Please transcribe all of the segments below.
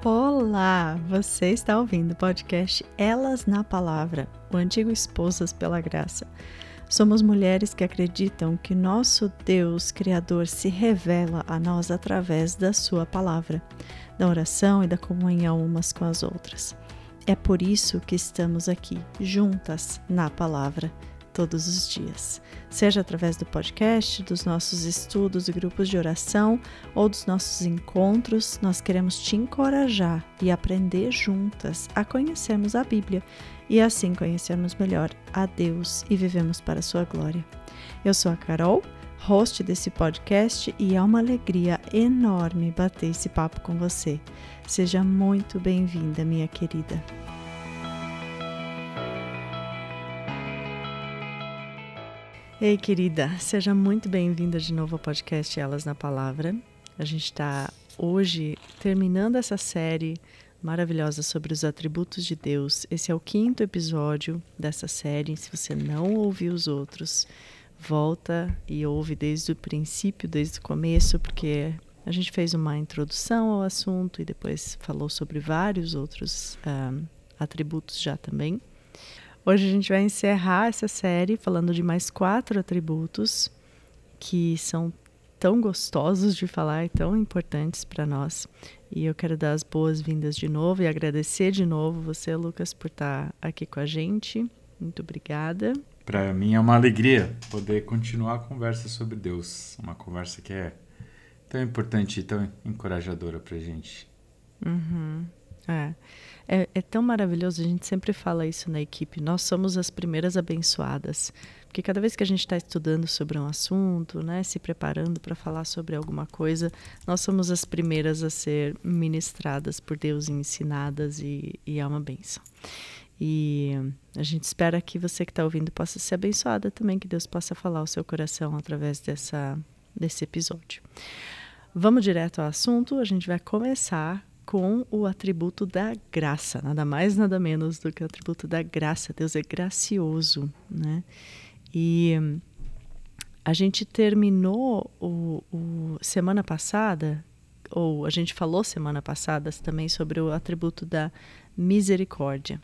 Olá! Você está ouvindo o podcast Elas na Palavra, o antigo Esposas pela Graça. Somos mulheres que acreditam que nosso Deus Criador se revela a nós através da sua palavra, da oração e da comunhão umas com as outras. É por isso que estamos aqui, juntas na palavra, todos os dias. Seja através do podcast, dos nossos estudos e grupos de oração ou dos nossos encontros, nós queremos te encorajar e aprender juntas a conhecermos a Bíblia e assim conhecermos melhor a Deus e vivemos para a sua glória. Eu sou a Carol, host desse podcast, e é uma alegria enorme bater esse papo com você. Seja muito bem-vinda, minha querida. Ei, querida, seja muito bem-vinda de novo ao podcast Elas na Palavra. A gente está hoje terminando essa série maravilhosa sobre os atributos de Deus. Esse é o 5º episódio dessa série. Se você não ouviu os outros, volta e ouve desde o princípio, desde o começo, porque a gente fez uma introdução ao assunto e depois falou sobre vários outros atributos já também. Hoje a gente vai encerrar essa série falando de mais 4 atributos que são tão gostosos de falar e tão importantes para nós. E eu quero dar as boas-vindas de novo e agradecer de novo você, Lucas, por estar aqui com a gente. Muito obrigada. Para mim é uma alegria poder continuar a conversa sobre Deus. Uma conversa que é tão importante e tão encorajadora para a gente. É tão maravilhoso, a gente sempre fala isso na equipe, nós somos as primeiras abençoadas, porque cada vez que a gente está estudando sobre um assunto, né, se preparando para falar sobre alguma coisa, nós somos as primeiras a ser ministradas por Deus e ensinadas, e é uma bênção. E a gente espera que você que está ouvindo possa ser abençoada também, que Deus possa falar ao seu coração através desse episódio. Vamos direto ao assunto, a gente vai começar com o atributo da graça, nada mais, nada menos do que o atributo da graça. Deus é gracioso, né? E a gente terminou semana passada, ou a gente falou semana passada também sobre o atributo da misericórdia.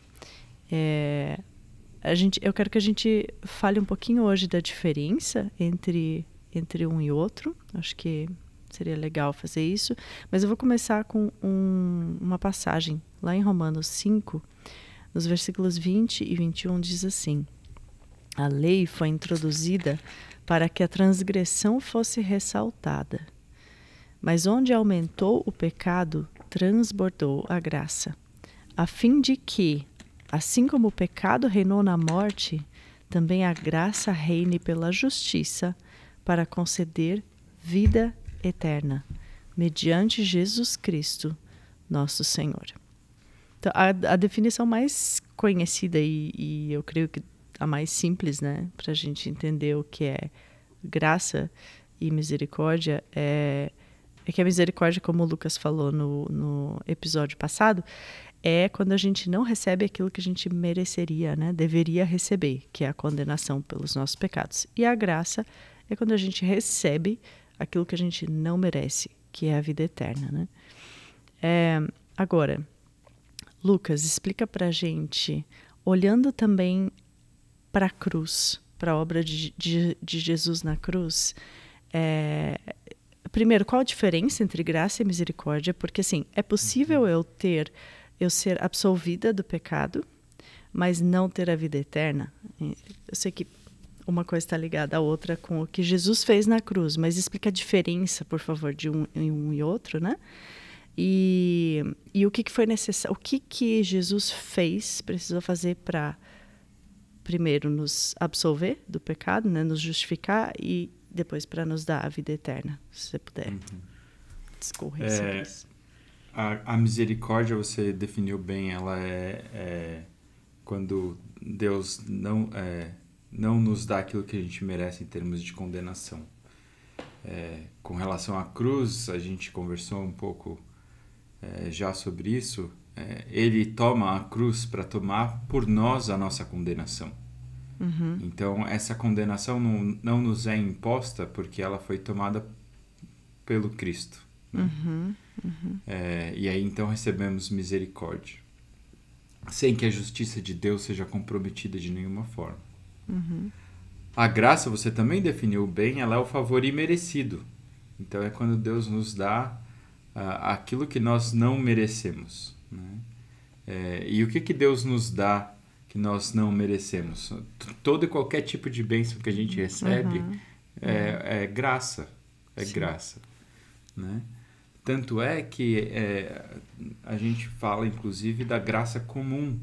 Eu quero que a gente fale um pouquinho hoje da diferença entre um e outro. Acho que seria legal fazer isso, mas eu vou começar com uma passagem lá em Romanos 5, nos versículos 20 e 21, diz assim: a lei foi introduzida para que a transgressão fosse ressaltada, mas onde aumentou o pecado, transbordou a graça, a fim de que, assim como o pecado reinou na morte, também a graça reine pela justiça para conceder vida eterna, mediante Jesus Cristo, nosso Senhor. Então, a definição mais conhecida e eu creio que a mais simples, né, para a gente entender o que é graça e misericórdia é que a misericórdia, como o Lucas falou no episódio passado, é quando a gente não recebe aquilo que a gente mereceria, né, deveria receber, que é a condenação pelos nossos pecados. E a graça é quando a gente recebe aquilo que a gente não merece, que é a vida eterna, né? Agora, Lucas, explica pra gente, olhando também para a cruz, para a obra de Jesus na cruz, primeiro, qual a diferença entre graça e misericórdia? Porque, assim, é possível eu ser absolvida do pecado, mas não ter a vida eterna? Eu sei que uma coisa está ligada à outra com o que Jesus fez na cruz, mas explica a diferença, por favor, de um e outro, né? E o que foi necessário, o que Jesus precisou fazer para, primeiro, nos absolver do pecado, né? Nos justificar, e depois para nos dar a vida eterna, se você puder discorrer sobre isso. A misericórdia, você definiu bem, ela é quando Deus não nos dá aquilo que a gente merece em termos de condenação. Com relação à cruz, a gente conversou um pouco já sobre isso. Ele toma a cruz para tomar por nós a nossa condenação. Então, essa condenação não nos é imposta porque ela foi tomada pelo Cristo, né? E aí então recebemos misericórdia, sem que a justiça de Deus seja comprometida de nenhuma forma. A graça, você também definiu bem, ela é o favor imerecido. Então é quando Deus nos dá aquilo que nós não merecemos, né? E o que Deus nos dá que nós não merecemos? Todo e qualquer tipo de bênção que a gente recebe é graça. É Sim. graça, né? Tanto é que a gente fala, inclusive, da graça comum,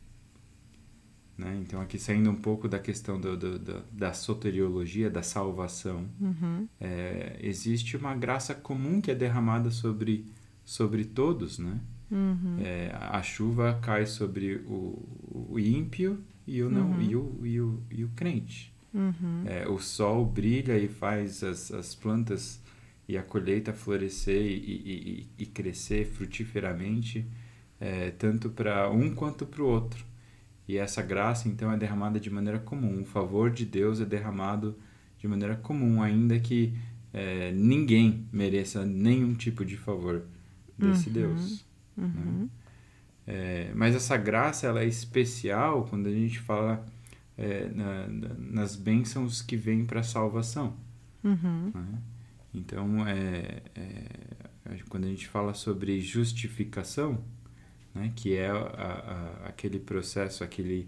né? Então, aqui saindo um pouco da questão da soteriologia, da salvação, existe uma graça comum que é derramada sobre todos, né? A chuva cai sobre o ímpio e o crente. O sol brilha e faz as plantas e a colheita florescer e crescer frutiferamente, tanto para um quanto para o outro. E essa graça, então, é derramada de maneira comum. O favor de Deus é derramado de maneira comum, ainda que ninguém mereça nenhum tipo de favor desse Deus. Né? Mas essa graça, ela é especial quando a gente fala nas bênçãos que vêm para a salvação. Né? Então, quando a gente fala sobre justificação, né, que é aquele processo,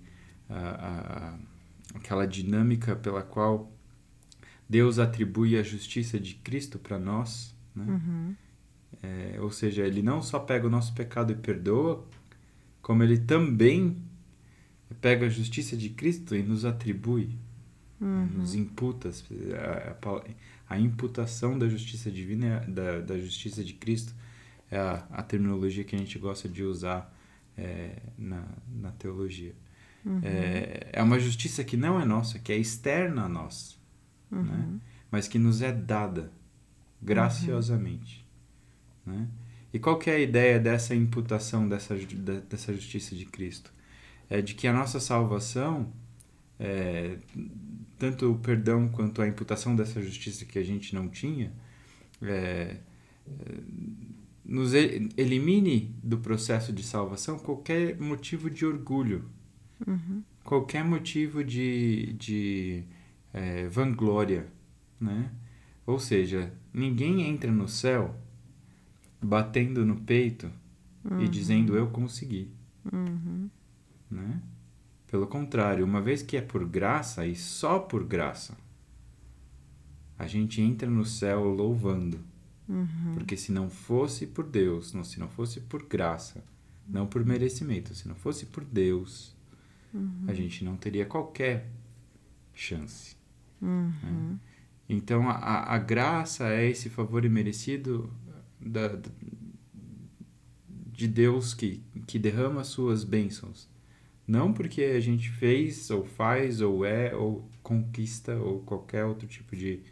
aquela dinâmica pela qual Deus atribui a justiça de Cristo para nós, né? Ou seja, Ele não só pega o nosso pecado e perdoa, como Ele também pega a justiça de Cristo e nos atribui, nos imputa. A imputação da justiça divina, da justiça de Cristo, é a terminologia que a gente gosta de usar na teologia. É uma justiça que não é nossa, que é externa a nós, né? Mas que nos é dada graciosamente. Né? E qual que é a ideia dessa imputação dessa justiça de Cristo? É de que a nossa salvação, tanto o perdão quanto a imputação dessa justiça que a gente não tinha, nos elimine do processo de salvação qualquer motivo de orgulho, qualquer motivo de vanglória, né? Ou seja, ninguém entra no céu batendo no peito e dizendo eu consegui, né? Pelo contrário, uma vez que é por graça e só por graça, a gente entra no céu louvando. Porque se não fosse por Deus, se não fosse por graça, não por merecimento, se não fosse por Deus, a gente não teria qualquer chance. Né? Então, a graça é esse favor imerecido de Deus que derrama as suas bênçãos. Não porque a gente fez, ou faz, ou ou conquista, ou qualquer outro tipo de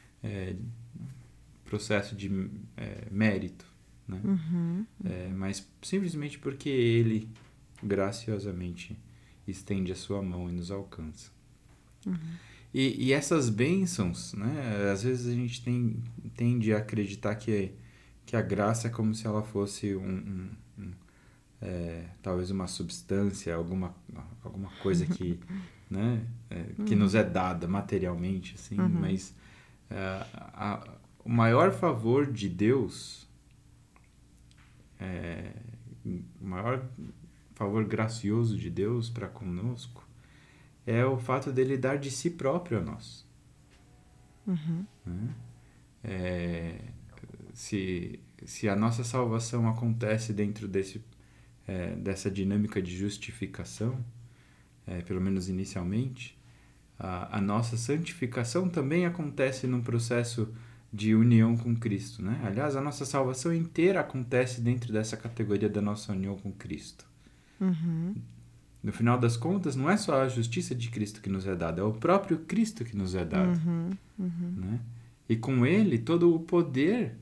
processo de mérito, né? Mas simplesmente porque Ele graciosamente estende a sua mão e nos alcança. E essas bênçãos, né? Às vezes a gente tende a acreditar que a graça é como se ela fosse talvez uma substância, alguma coisa que, né? Que nos é dada materialmente, assim, mas o maior favor de Deus, o maior favor gracioso de Deus para conosco é o fato dele dar de si próprio a nós. Né? Se a nossa salvação acontece dentro dessa dinâmica de justificação, pelo menos inicialmente, a nossa santificação também acontece num processo de união com Cristo, né? Aliás, a nossa salvação inteira acontece dentro dessa categoria da nossa união com Cristo. No final das contas, não é só a justiça de Cristo que nos é dada, é o próprio Cristo que nos é dado. Né? E com Ele, todo o poder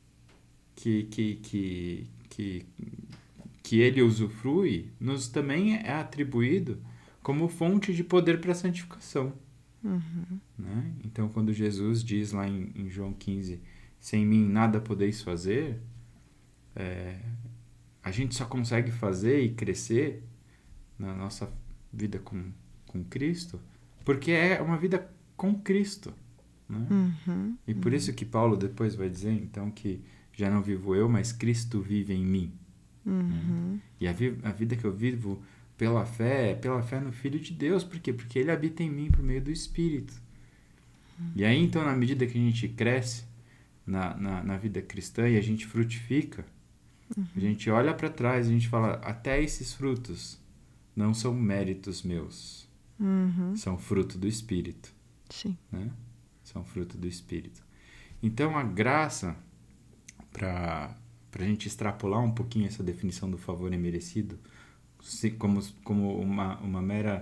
que Ele usufrui, nos também é atribuído como fonte de poder para a santificação. Né? Então, quando Jesus diz lá em João 15, sem mim nada podeis fazer, a gente só consegue fazer e crescer na nossa vida com Cristo porque é uma vida com Cristo, né? E por isso que Paulo depois vai dizer, então, que já não vivo eu, mas Cristo vive em mim. Né? E a vida que eu vivo pela fé no Filho de Deus. Por quê? Porque Ele habita em mim por meio do Espírito. E aí, então, na medida que a gente cresce na vida cristã e a gente frutifica, a gente olha para trás e a gente fala, até esses frutos não são méritos meus. São fruto do Espírito. Sim. Né? São fruto do Espírito. Então, a graça, para a gente extrapolar um pouquinho essa definição do favor imerecido, como uma mera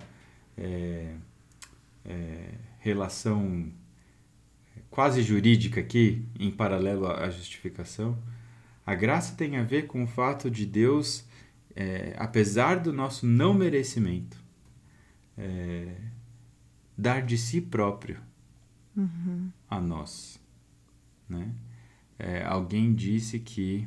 relação quase jurídica aqui, em paralelo à justificação, a graça tem a ver com o fato de Deus, apesar do nosso não merecimento, dar de si próprio a nós. Né? Alguém disse que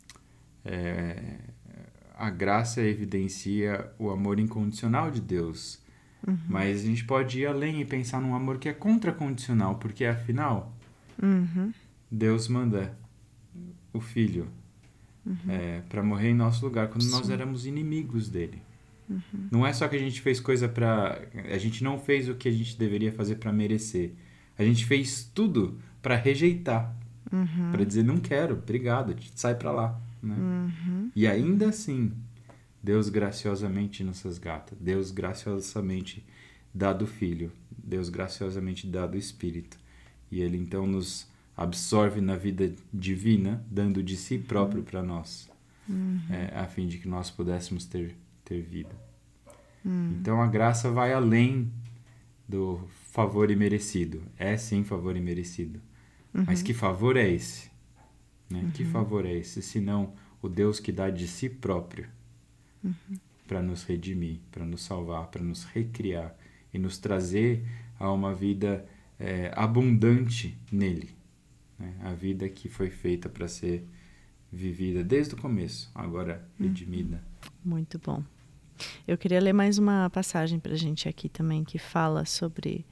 a graça evidencia o amor incondicional de Deus. Mas a gente pode ir além e pensar num amor que é contracondicional, porque afinal Deus manda o Filho para morrer em nosso lugar quando nós éramos inimigos dele. Não é só que a gente fez coisa a gente não fez o que a gente deveria fazer para merecer. A gente fez tudo para rejeitar, para dizer, não quero, obrigado, sai para lá. Né? E ainda assim, Deus graciosamente nos resgata. Deus graciosamente dá do Filho. Deus graciosamente dá do Espírito. E Ele então nos absorve na vida divina, dando de si próprio para nós, a fim de que nós pudéssemos ter vida. Então a graça vai além do favor imerecido. É sim favor imerecido. Mas que favor é esse? Né? Que favor é esse? Senão o Deus que dá de si próprio para nos redimir, para nos salvar, para nos recriar e nos trazer a uma vida abundante nele. Né? A vida que foi feita para ser vivida desde o começo, agora redimida. Muito bom. Eu queria ler mais uma passagem para a gente aqui também, que fala sobre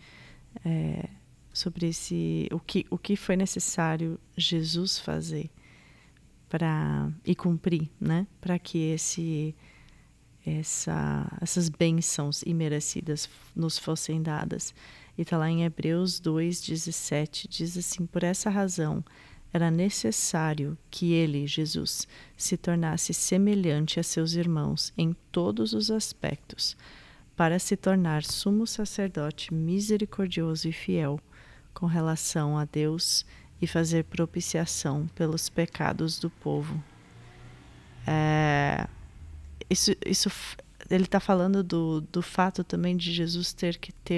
o que foi necessário Jesus fazer e cumprir, né? Para que essas bênçãos imerecidas nos fossem dadas. E está lá em Hebreus 2:17, diz assim: por essa razão era necessário que ele, Jesus, se tornasse semelhante a seus irmãos em todos os aspectos, para se tornar sumo sacerdote misericordioso e fiel com relação a Deus e fazer propiciação pelos pecados do povo. Isso ele está falando do fato também de Jesus ter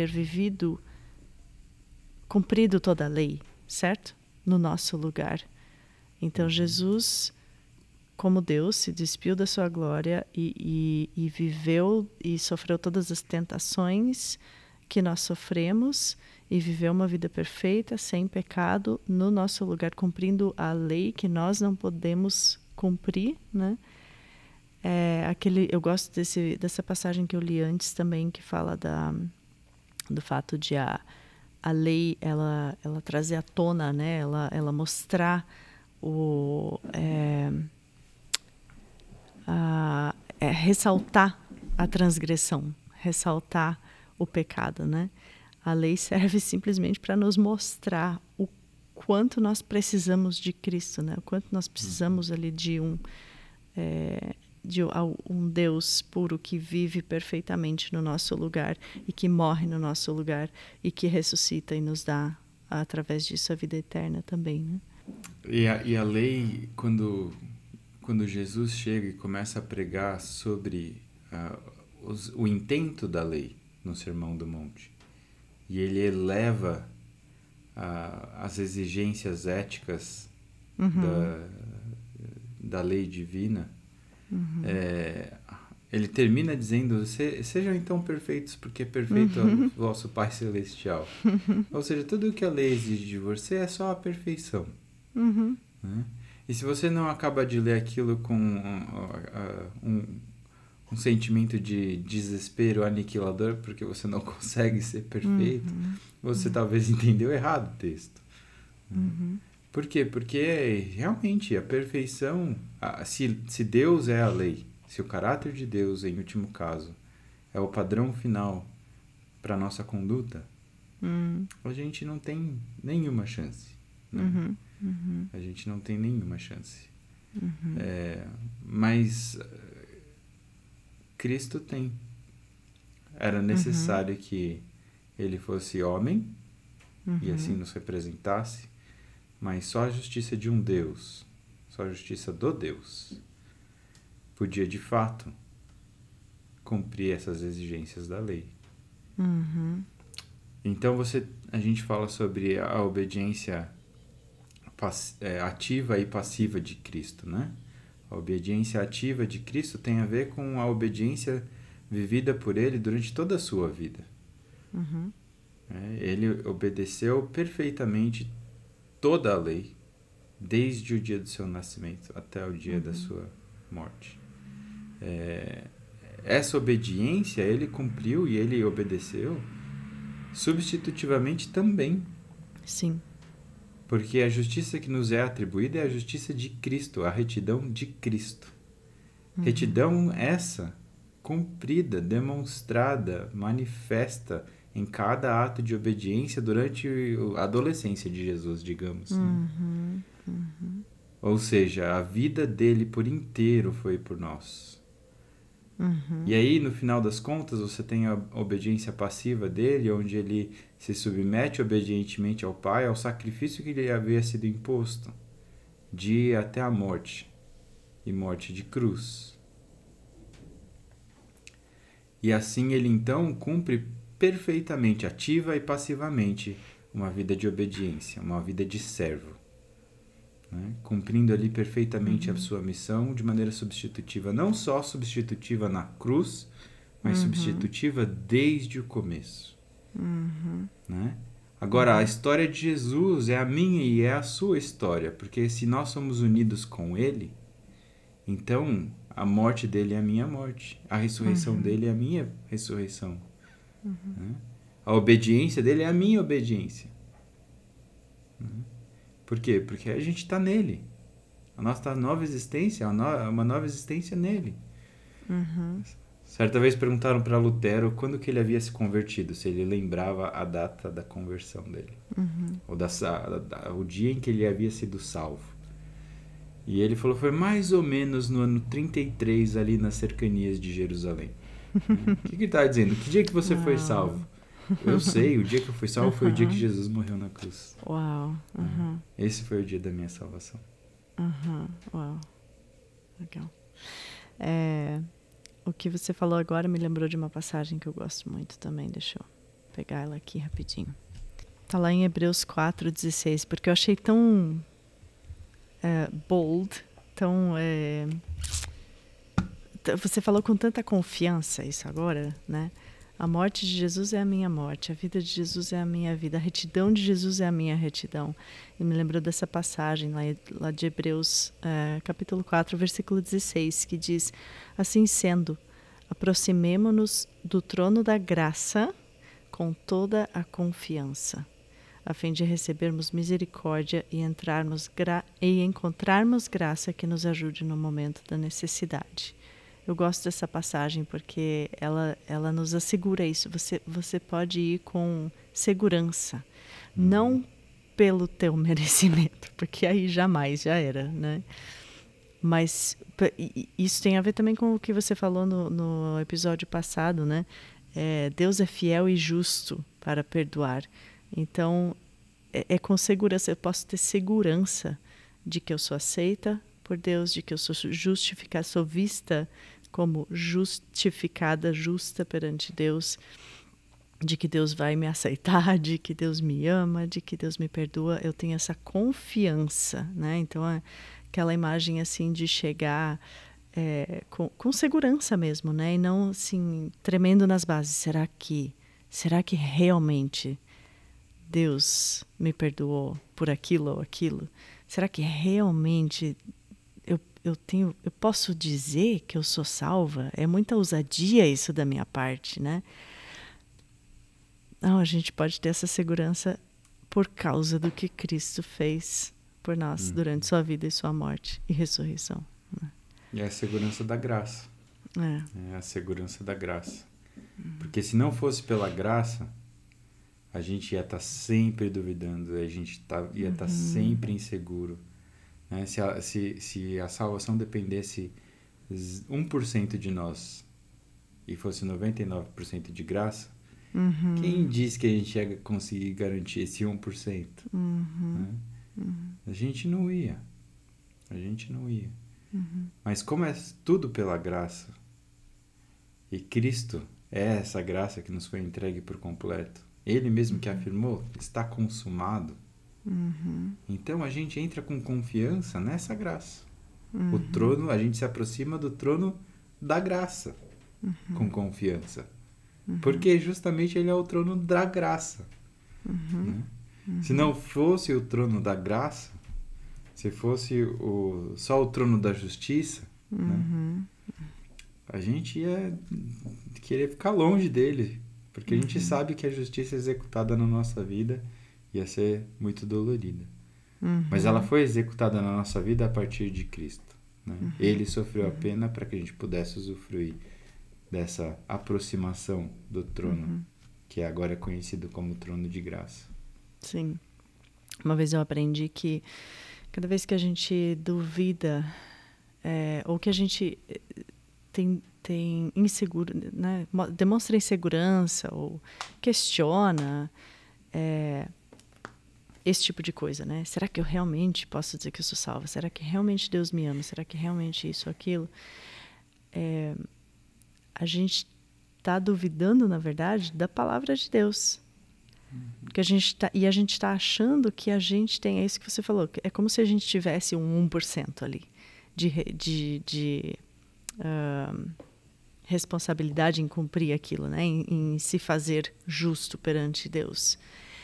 cumprido toda a lei, certo? No nosso lugar. Então Jesus, como Deus, se despiu da sua glória e viveu e sofreu todas as tentações que nós sofremos e viveu uma vida perfeita, sem pecado, no nosso lugar, cumprindo a lei que nós não podemos cumprir, né? Eu gosto dessa passagem que eu li antes também, que fala do fato de a lei ela trazer à tona, né? Ela mostrar ressaltar a transgressão, ressaltar o pecado, né? A lei serve simplesmente para nos mostrar o quanto nós precisamos de Cristo, né? O quanto nós precisamos ali de um Deus puro que vive perfeitamente no nosso lugar e que morre no nosso lugar e que ressuscita e nos dá, através disso, a vida eterna também, né? E a lei, quando Jesus chega e começa a pregar sobre o intento da lei no Sermão do Monte, e ele eleva as exigências éticas da lei divina, ele termina dizendo: sejam então perfeitos, porque é perfeito o vosso Pai Celestial. Ou seja, tudo o que a lei exige de você é só a perfeição. Né? E se você não acaba de ler aquilo com um sentimento de desespero aniquilador, porque você não consegue ser perfeito, você talvez entendeu errado o texto. Por quê? Porque realmente a perfeição, se Deus é a lei, se o caráter de Deus, em último caso, é o padrão final para a nossa conduta, a gente não tem nenhuma chance. Né? A gente não tem nenhuma chance. Mas Cristo tem. Era necessário que ele fosse homem e assim nos representasse, mas só a justiça de um Deus, só a justiça do Deus, podia de fato cumprir essas exigências da lei. Então a gente fala sobre a obediência ativa e passiva de Cristo, né? A obediência ativa de Cristo tem a ver com a obediência vivida por ele durante toda a sua vida. Ele obedeceu perfeitamente toda a lei, desde o dia do seu nascimento até o dia da sua morte. Essa obediência ele cumpriu e ele obedeceu substitutivamente também. Sim. Porque a justiça que nos é atribuída é a justiça de Cristo, a retidão de Cristo. Retidão essa, cumprida, demonstrada, manifesta em cada ato de obediência durante a adolescência de Jesus, digamos. Ou seja, a vida dele por inteiro foi por nós. E aí, no final das contas, você tem a obediência passiva dele, onde ele se submete obedientemente ao Pai, ao sacrifício que lhe havia sido imposto, de ir até a morte, e morte de cruz. E assim ele então cumpre perfeitamente, ativa e passivamente, uma vida de obediência, uma vida de servo. Né? Cumprindo ali perfeitamente a sua missão de maneira substitutiva. Não só substitutiva na cruz, mas substitutiva desde o começo. Né? Agora, a história de Jesus é a minha e é a sua história, porque se nós somos unidos com ele, então a morte dele é a minha morte, a ressurreição dele é a minha ressurreição. Né? A obediência dele é a minha obediência. Né? Por quê? Porque a gente está nele. A nossa nova existência é uma nova existência nele. Certa vez perguntaram para Lutero quando que ele havia se convertido, se ele lembrava a data da conversão dele. Ou o dia em que ele havia sido salvo. E ele falou, foi mais ou menos no ano 33, ali nas cercanias de Jerusalém. O que ele estava dizendo? Que dia que você foi salvo? Eu sei, o dia que eu fui salvo foi o dia que Jesus morreu na cruz. Uau. Esse foi o dia da minha salvação. Uau. Legal. O que você falou agora me lembrou de uma passagem que eu gosto muito também. Deixa eu pegar ela aqui rapidinho. Tá lá em Hebreus 4:16, porque eu achei tão bold, tão... Você falou com tanta confiança isso agora, né? A morte de Jesus é a minha morte, a vida de Jesus é a minha vida, a retidão de Jesus é a minha retidão. E me lembrou dessa passagem lá de Hebreus, capítulo 4, versículo 16, que diz, assim sendo, aproximemo-nos do trono da graça com toda a confiança, a fim de recebermos misericórdia e encontrarmos graça que nos ajude no momento da necessidade. Eu gosto dessa passagem porque ela nos assegura isso. Você pode ir com segurança, não pelo teu merecimento, porque aí jamais já era, né? Mas isso tem a ver também com o que você falou no episódio passado, né? Deus é fiel e justo para perdoar. Então, é com segurança. Eu posso ter segurança de que eu sou aceita por Deus, de que eu sou justificada, sou vista como justificada, justa perante Deus, de que Deus vai me aceitar, de que Deus me ama, de que Deus me perdoa. Eu tenho essa confiança, né? Então, aquela imagem assim de chegar com segurança mesmo, né? E não assim, tremendo nas bases. Será que realmente Deus me perdoou por aquilo ou aquilo? Será que realmente eu posso dizer que eu sou salva? É muita ousadia isso da minha parte, né? Não, a gente pode ter essa segurança por causa do que Cristo fez por nós durante sua vida e sua morte e ressurreição. Né? E é a segurança da graça. É a segurança da graça. Porque se não fosse pela graça, a gente ia estar sempre duvidando, a gente ia estar sempre inseguro. Né? Se a salvação dependesse 1% de nós e fosse 99% de graça, quem disse que a gente ia conseguir garantir esse 1%? Né? A gente não ia. Mas como é tudo pela graça, e Cristo é essa graça que nos foi entregue por completo, Ele mesmo que afirmou, está consumado, então a gente entra com confiança nessa graça. O trono, a gente se aproxima do trono da graça com confiança. Porque justamente ele é o trono da graça. Né? Se não fosse o trono da graça, se fosse só o trono da justiça, né? A gente ia querer ficar longe dele. Porque a gente sabe que a justiça executada na nossa vida ia ser muito dolorida. Mas ela foi executada na nossa vida a partir de Cristo. Né? Ele sofreu a pena para que a gente pudesse usufruir dessa aproximação do trono, que agora é conhecido como trono de graça. Sim. Uma vez eu aprendi que cada vez que a gente duvida, ou que a gente tem inseguro, né? Demonstra insegurança ou questiona esse tipo de coisa, né? Será que eu realmente posso dizer que eu sou salva? Será que realmente Deus me ama? Será que realmente isso ou aquilo? A gente está duvidando, na verdade, da palavra de Deus. Porque a gente está achando que a gente tem, é isso que você falou, é como se a gente tivesse um 1% ali de responsabilidade em cumprir aquilo, né? Em se fazer justo perante Deus.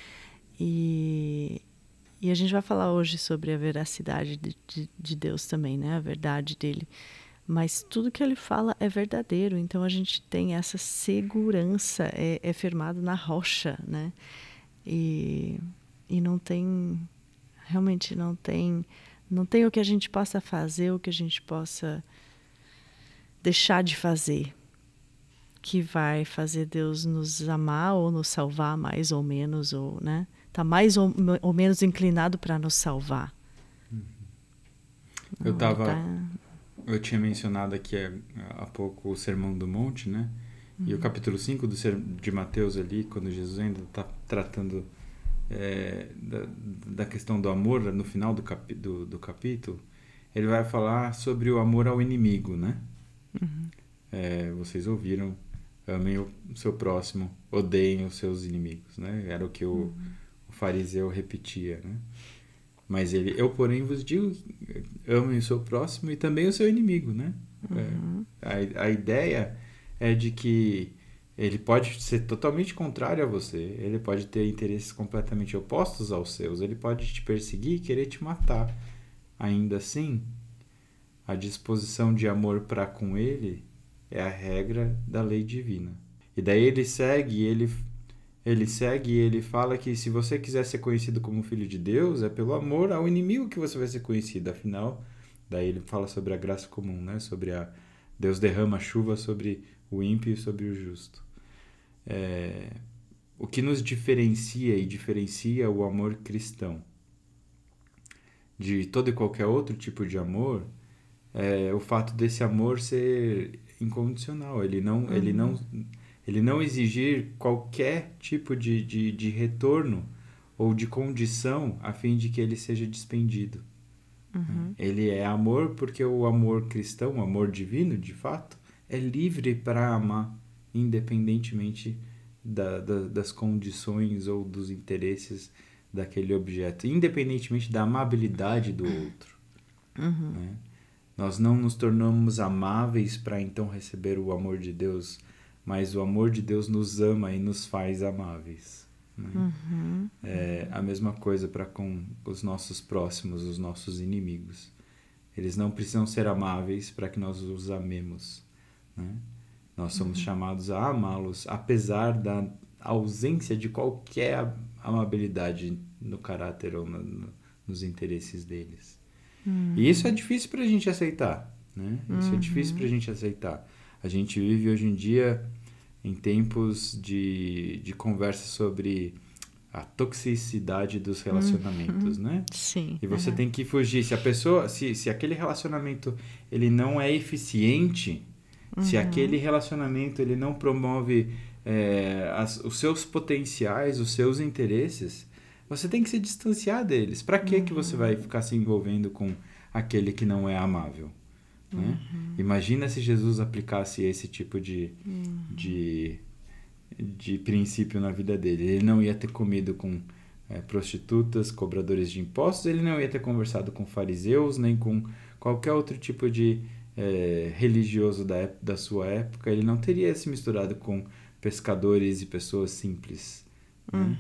E a gente vai falar hoje sobre a veracidade de Deus também, né? A verdade dele. Mas tudo que ele fala é verdadeiro, então a gente tem essa segurança, é firmado na rocha, né? E não tem, realmente não tem o que a gente possa fazer, o que a gente possa deixar de fazer, que vai fazer Deus nos amar ou nos salvar mais ou menos, ou, né? Tá mais ou menos inclinado para nos salvar. Eu tinha mencionado aqui há pouco o Sermão do Monte, né? E o capítulo 5 de Mateus ali, quando Jesus ainda está tratando da questão do amor, no final do capítulo, ele vai falar sobre o amor ao inimigo, né? Vocês ouviram, amem o seu próximo, odeiem os seus inimigos, né? Era o que o fariseu repetia, né? Mas eu, porém, vos digo, amem o seu próximo e também o seu inimigo, né? A ideia é de que ele pode ser totalmente contrário a você, ele pode ter interesses completamente opostos aos seus, ele pode te perseguir e querer te matar. Ainda assim, a disposição de amor para com ele é a regra da lei divina. E daí ele segue e ele fala que se você quiser ser conhecido como filho de Deus, é pelo amor ao inimigo que você vai ser conhecido. Afinal, daí ele fala sobre a graça comum, né? Sobre Deus derrama chuva sobre o ímpio e sobre o justo. O que nos diferencia e diferencia o amor cristão de todo e qualquer outro tipo de amor é o fato desse amor ser incondicional. Ele não exigir qualquer tipo de retorno ou de condição a fim de que ele seja despendido. Ele é amor porque o amor cristão, o amor divino, de fato, é livre para amar, independentemente das condições ou dos interesses daquele objeto, independentemente da amabilidade do outro. Né? Nós não nos tornamos amáveis para então receber o amor de Deus, mas o amor de Deus nos ama e nos faz amáveis. né? É a mesma coisa para com os nossos próximos, os nossos inimigos. Eles não precisam ser amáveis para que nós os amemos, né? Nós somos chamados a amá-los, apesar da ausência de qualquer amabilidade no caráter ou nos interesses deles. E isso é difícil para a gente aceitar, né? Isso é difícil para a gente aceitar. A gente vive hoje em dia em tempos de conversa sobre a toxicidade dos relacionamentos, né? Sim. E você tem que fugir. Se a pessoa, se aquele relacionamento ele não é eficiente, se aquele relacionamento ele não promove os seus potenciais, os seus interesses, você tem que se distanciar deles. Para que você vai ficar se envolvendo com aquele que não é amável? Né? Imagina se Jesus aplicasse esse tipo de princípio na vida dele. Ele não ia ter comido com prostitutas, cobradores de impostos, ele não ia ter conversado com fariseus, nem com qualquer outro tipo de religioso da sua época. Ele não teria se misturado com pescadores e pessoas simples. Né?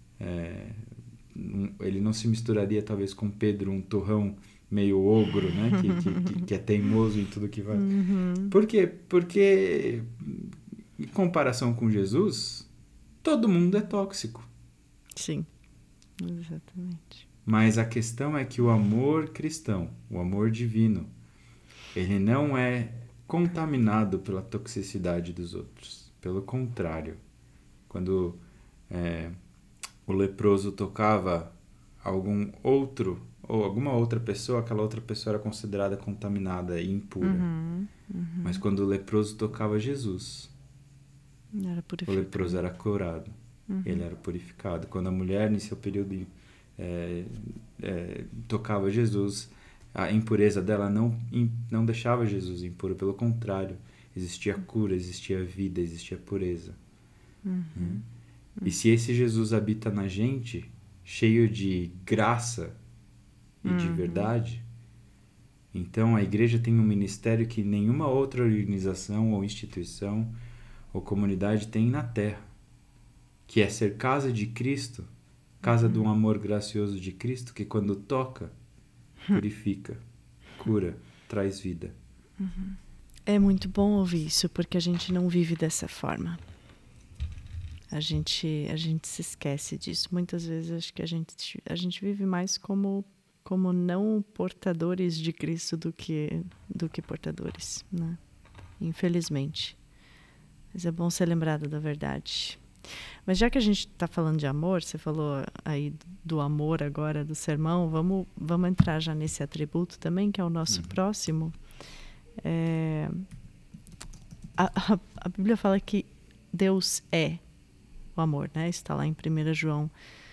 Ele não se misturaria talvez com Pedro, um turrão meio ogro, né? que é teimoso em tudo que vai. Por quê? Porque em comparação com Jesus, todo mundo é tóxico. Sim, exatamente. Mas a questão é que o amor cristão, o amor divino, ele não é contaminado pela toxicidade dos outros. Pelo contrário, quando o leproso tocava algum outro ou alguma outra pessoa, aquela outra pessoa era considerada contaminada e impura. Mas quando o leproso tocava Jesus, o leproso era curado. Ele era purificado. Quando a mulher, em seu período, tocava Jesus, a impureza dela não deixava Jesus impuro. Pelo contrário, existia cura, existia vida, existia pureza. E se esse Jesus habita na gente, cheio de graça e de verdade, então a igreja tem um ministério que nenhuma outra organização ou instituição ou comunidade tem na terra, que é ser casa de Cristo, casa do amor gracioso de Cristo, que quando toca, purifica, cura, traz vida. É muito bom ouvir isso, porque a gente não vive dessa forma. A gente se esquece disso. Muitas vezes acho que a gente vive mais como não portadores de Cristo do que portadores, né? Infelizmente. Mas é bom ser lembrado da verdade. Mas já que a gente está falando de amor, você falou aí do amor agora, do sermão, vamos entrar já nesse atributo também, que é o nosso próximo. A Bíblia fala que Deus é o amor, né? Isso está lá em 1 João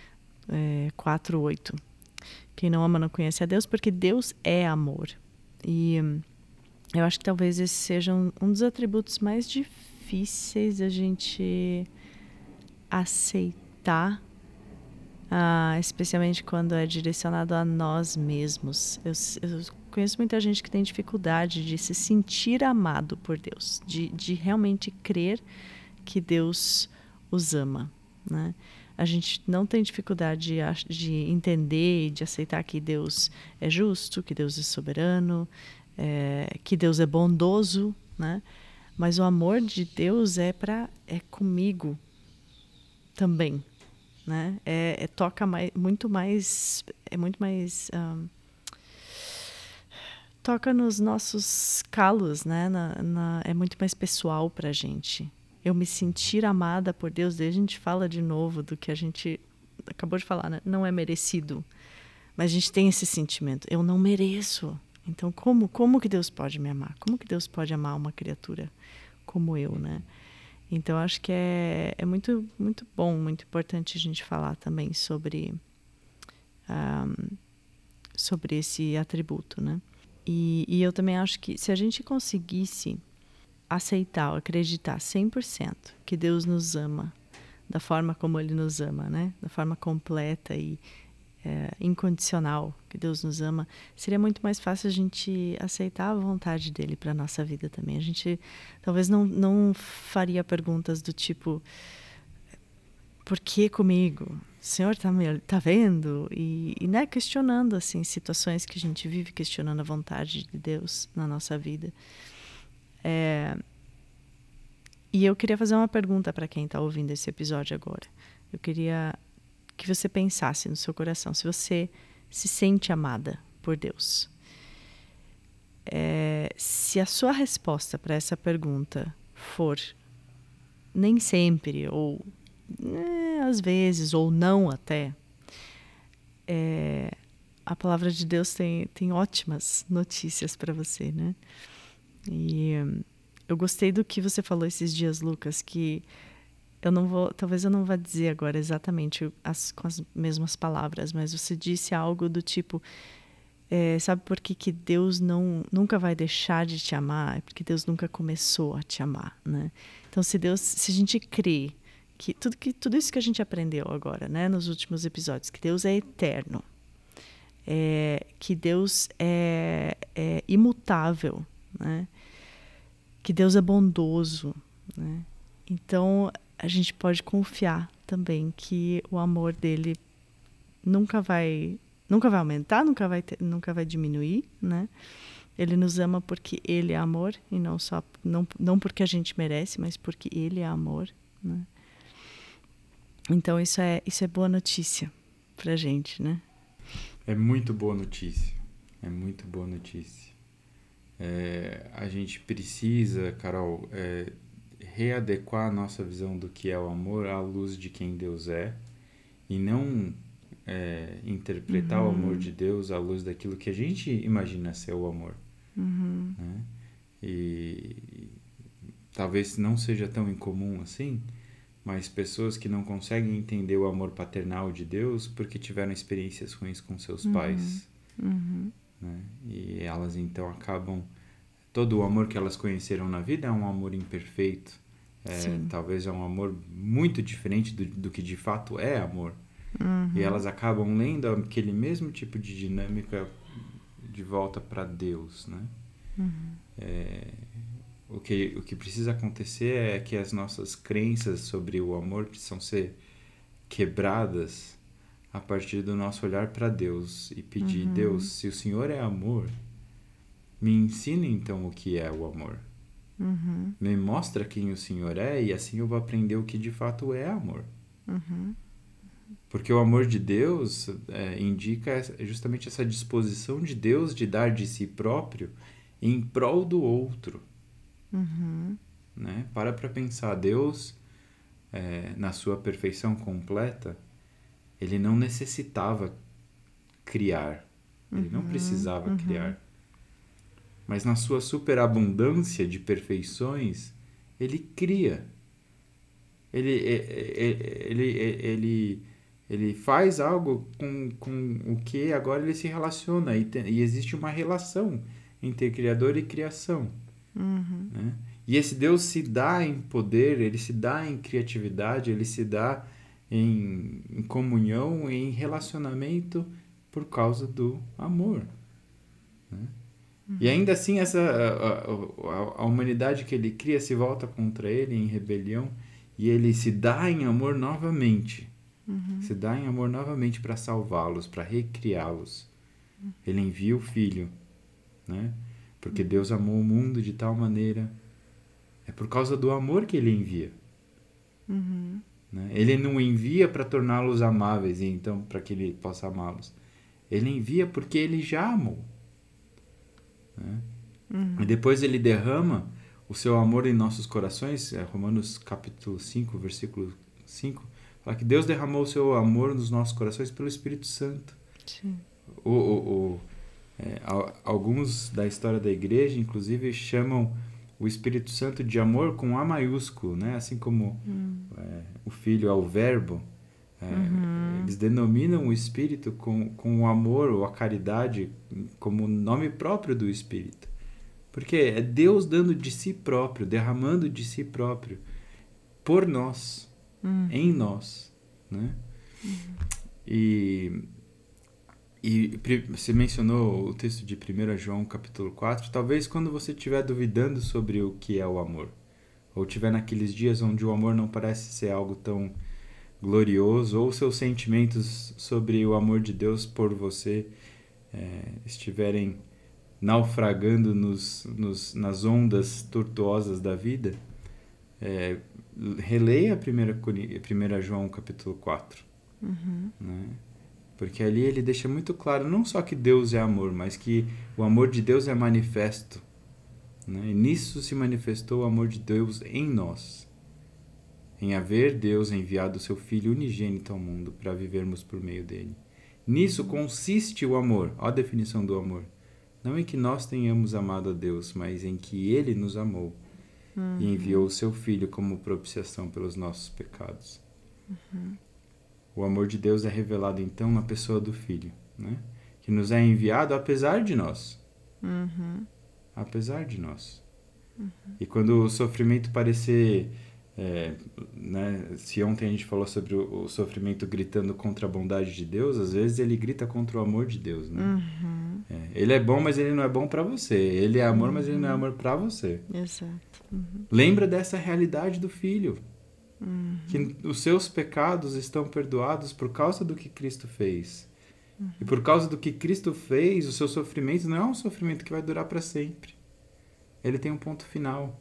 4:8. Quem não ama não conhece a Deus, porque Deus é amor. E eu acho que talvez esse seja um dos atributos mais difíceis da gente aceitar, especialmente quando é direcionado a nós mesmos. Eu conheço muita gente que tem dificuldade de se sentir amado por Deus, de realmente crer que Deus os ama, né? A gente não tem dificuldade de entender e de aceitar que Deus é justo, que Deus é soberano, que Deus é bondoso, né? Mas o amor de Deus é comigo também, né? Toca muito mais toca nos nossos calos, né? É muito mais pessoal para a gente. Eu me sentir amada por Deus, daí a gente fala de novo do que a gente acabou de falar, né? Não é merecido, mas a gente tem esse sentimento, eu não mereço. Então como que Deus pode me amar? Como que Deus pode amar uma criatura como eu, né? Então acho que é muito, muito bom, muito importante a gente falar também sobre esse atributo, né? E eu também acho que se a gente conseguisse aceitar, acreditar 100% que Deus nos ama da forma como Ele nos ama, né? Da forma completa e incondicional que Deus nos ama, seria muito mais fácil a gente aceitar a vontade dele para a nossa vida também. A gente talvez não faria perguntas do tipo, por que comigo? O Senhor tá vendo? E né, questionando assim, situações que a gente vive, questionando a vontade de Deus na nossa vida. E eu queria fazer uma pergunta para quem está ouvindo esse episódio agora. Eu queria que você pensasse no seu coração, se você se sente amada por Deus. Se a sua resposta para essa pergunta for nem sempre, ou às vezes, ou não até, a palavra de Deus tem ótimas notícias para você, né? E eu gostei do que você falou esses dias, Lucas, que talvez eu não vá dizer agora exatamente com as mesmas palavras, mas você disse algo do tipo, sabe por que Deus nunca vai deixar de te amar? É porque Deus nunca começou a te amar, né? Então, se a gente crê que tudo isso que a gente aprendeu agora, né, nos últimos episódios, que Deus é eterno, que Deus é imutável, né? Que Deus é bondoso, né? Então, a gente pode confiar também que o amor dele nunca vai aumentar, nunca vai diminuir, né? Ele nos ama porque ele é amor e não porque a gente merece, mas porque ele é amor, né? Então isso é boa notícia pra gente, né? É muito boa notícia. É muito boa notícia. A gente precisa, Carol, readequar a nossa visão do que é o amor à luz de quem Deus é e não interpretar o amor de Deus à luz daquilo que a gente imagina ser o amor. Né? E talvez não seja tão incomum assim, mas pessoas que não conseguem entender o amor paternal de Deus porque tiveram experiências ruins com seus pais. Né? E elas então acabam... Todo o amor que elas conheceram na vida é um amor imperfeito. Talvez é um amor muito diferente do que de fato é amor. E elas acabam lendo aquele mesmo tipo de dinâmica de volta para Deus, né? O que precisa acontecer é que as nossas crenças sobre o amor precisam ser quebradas a partir do nosso olhar para Deus e pedir, Deus, se o Senhor é amor, me ensina então o que é o amor. Me mostra quem o Senhor é e assim eu vou aprender o que de fato é amor. Porque o amor de Deus indica justamente essa disposição de Deus de dar de si próprio em prol do outro. Né? Para pensar, Deus, na sua perfeição completa, ele não necessitava criar, ele não precisava criar. Mas na sua superabundância de perfeições, ele cria. Ele faz algo com o que agora ele se relaciona. E existe uma relação entre Criador e criação. Né? E esse Deus se dá em poder, ele se dá em criatividade, ele se dá em comunhão, em relacionamento por causa do amor. Né? E ainda assim a humanidade que ele cria se volta contra ele em rebelião e ele se dá em amor novamente. Se dá em amor novamente para salvá-los, para recriá-los. Ele envia o Filho, né? Porque Deus amou o mundo de tal maneira. É por causa do amor que ele envia. Né? Ele não envia para torná-los amáveis e então para que ele possa amá-los. Ele envia porque ele já amou. Né? E depois ele derrama o seu amor em nossos corações. Romanos capítulo 5, versículo 5, fala que Deus derramou o seu amor nos nossos corações pelo Espírito Santo. Sim. Alguns da história da igreja, inclusive, chamam o Espírito Santo de amor com A maiúsculo, né? Assim como o Filho é o Verbo. Eles denominam o Espírito com o amor ou a caridade como nome próprio do Espírito. Porque é Deus dando de si próprio, derramando de si próprio por nós, em nós. Né? E você mencionou o texto de 1 João capítulo 4. Talvez quando você estiver duvidando sobre o que é o amor, ou estiver naqueles dias onde o amor não parece ser algo tão glorioso, ou seus sentimentos sobre o amor de Deus por você estiverem naufragando nas ondas tortuosas da vida, releia 1 João capítulo 4. Né? Porque ali ele deixa muito claro não só que Deus é amor, mas que o amor de Deus é manifesto. Né? E nisso se manifestou o amor de Deus em nós, em haver Deus enviado o seu Filho unigênito ao mundo para vivermos por meio dele. Nisso consiste o amor. Olha a definição do amor. Não em que nós tenhamos amado a Deus, mas em que ele nos amou e enviou o seu Filho como propiciação pelos nossos pecados. O amor de Deus é revelado então na pessoa do Filho, né? Que nos é enviado apesar de nós. Apesar de nós. E quando o sofrimento parecer... né? Se ontem a gente falou sobre o sofrimento gritando contra a bondade de Deus, às vezes ele grita contra o amor de Deus, né? Ele é bom, mas ele não é bom para você. Ele é amor, mas ele não é amor para você. Exato. Lembra dessa realidade do Filho, que os seus pecados estão perdoados por causa do que Cristo fez. E por causa do que Cristo fez, o seu sofrimento não é um sofrimento que vai durar para sempre. Ele tem um ponto final.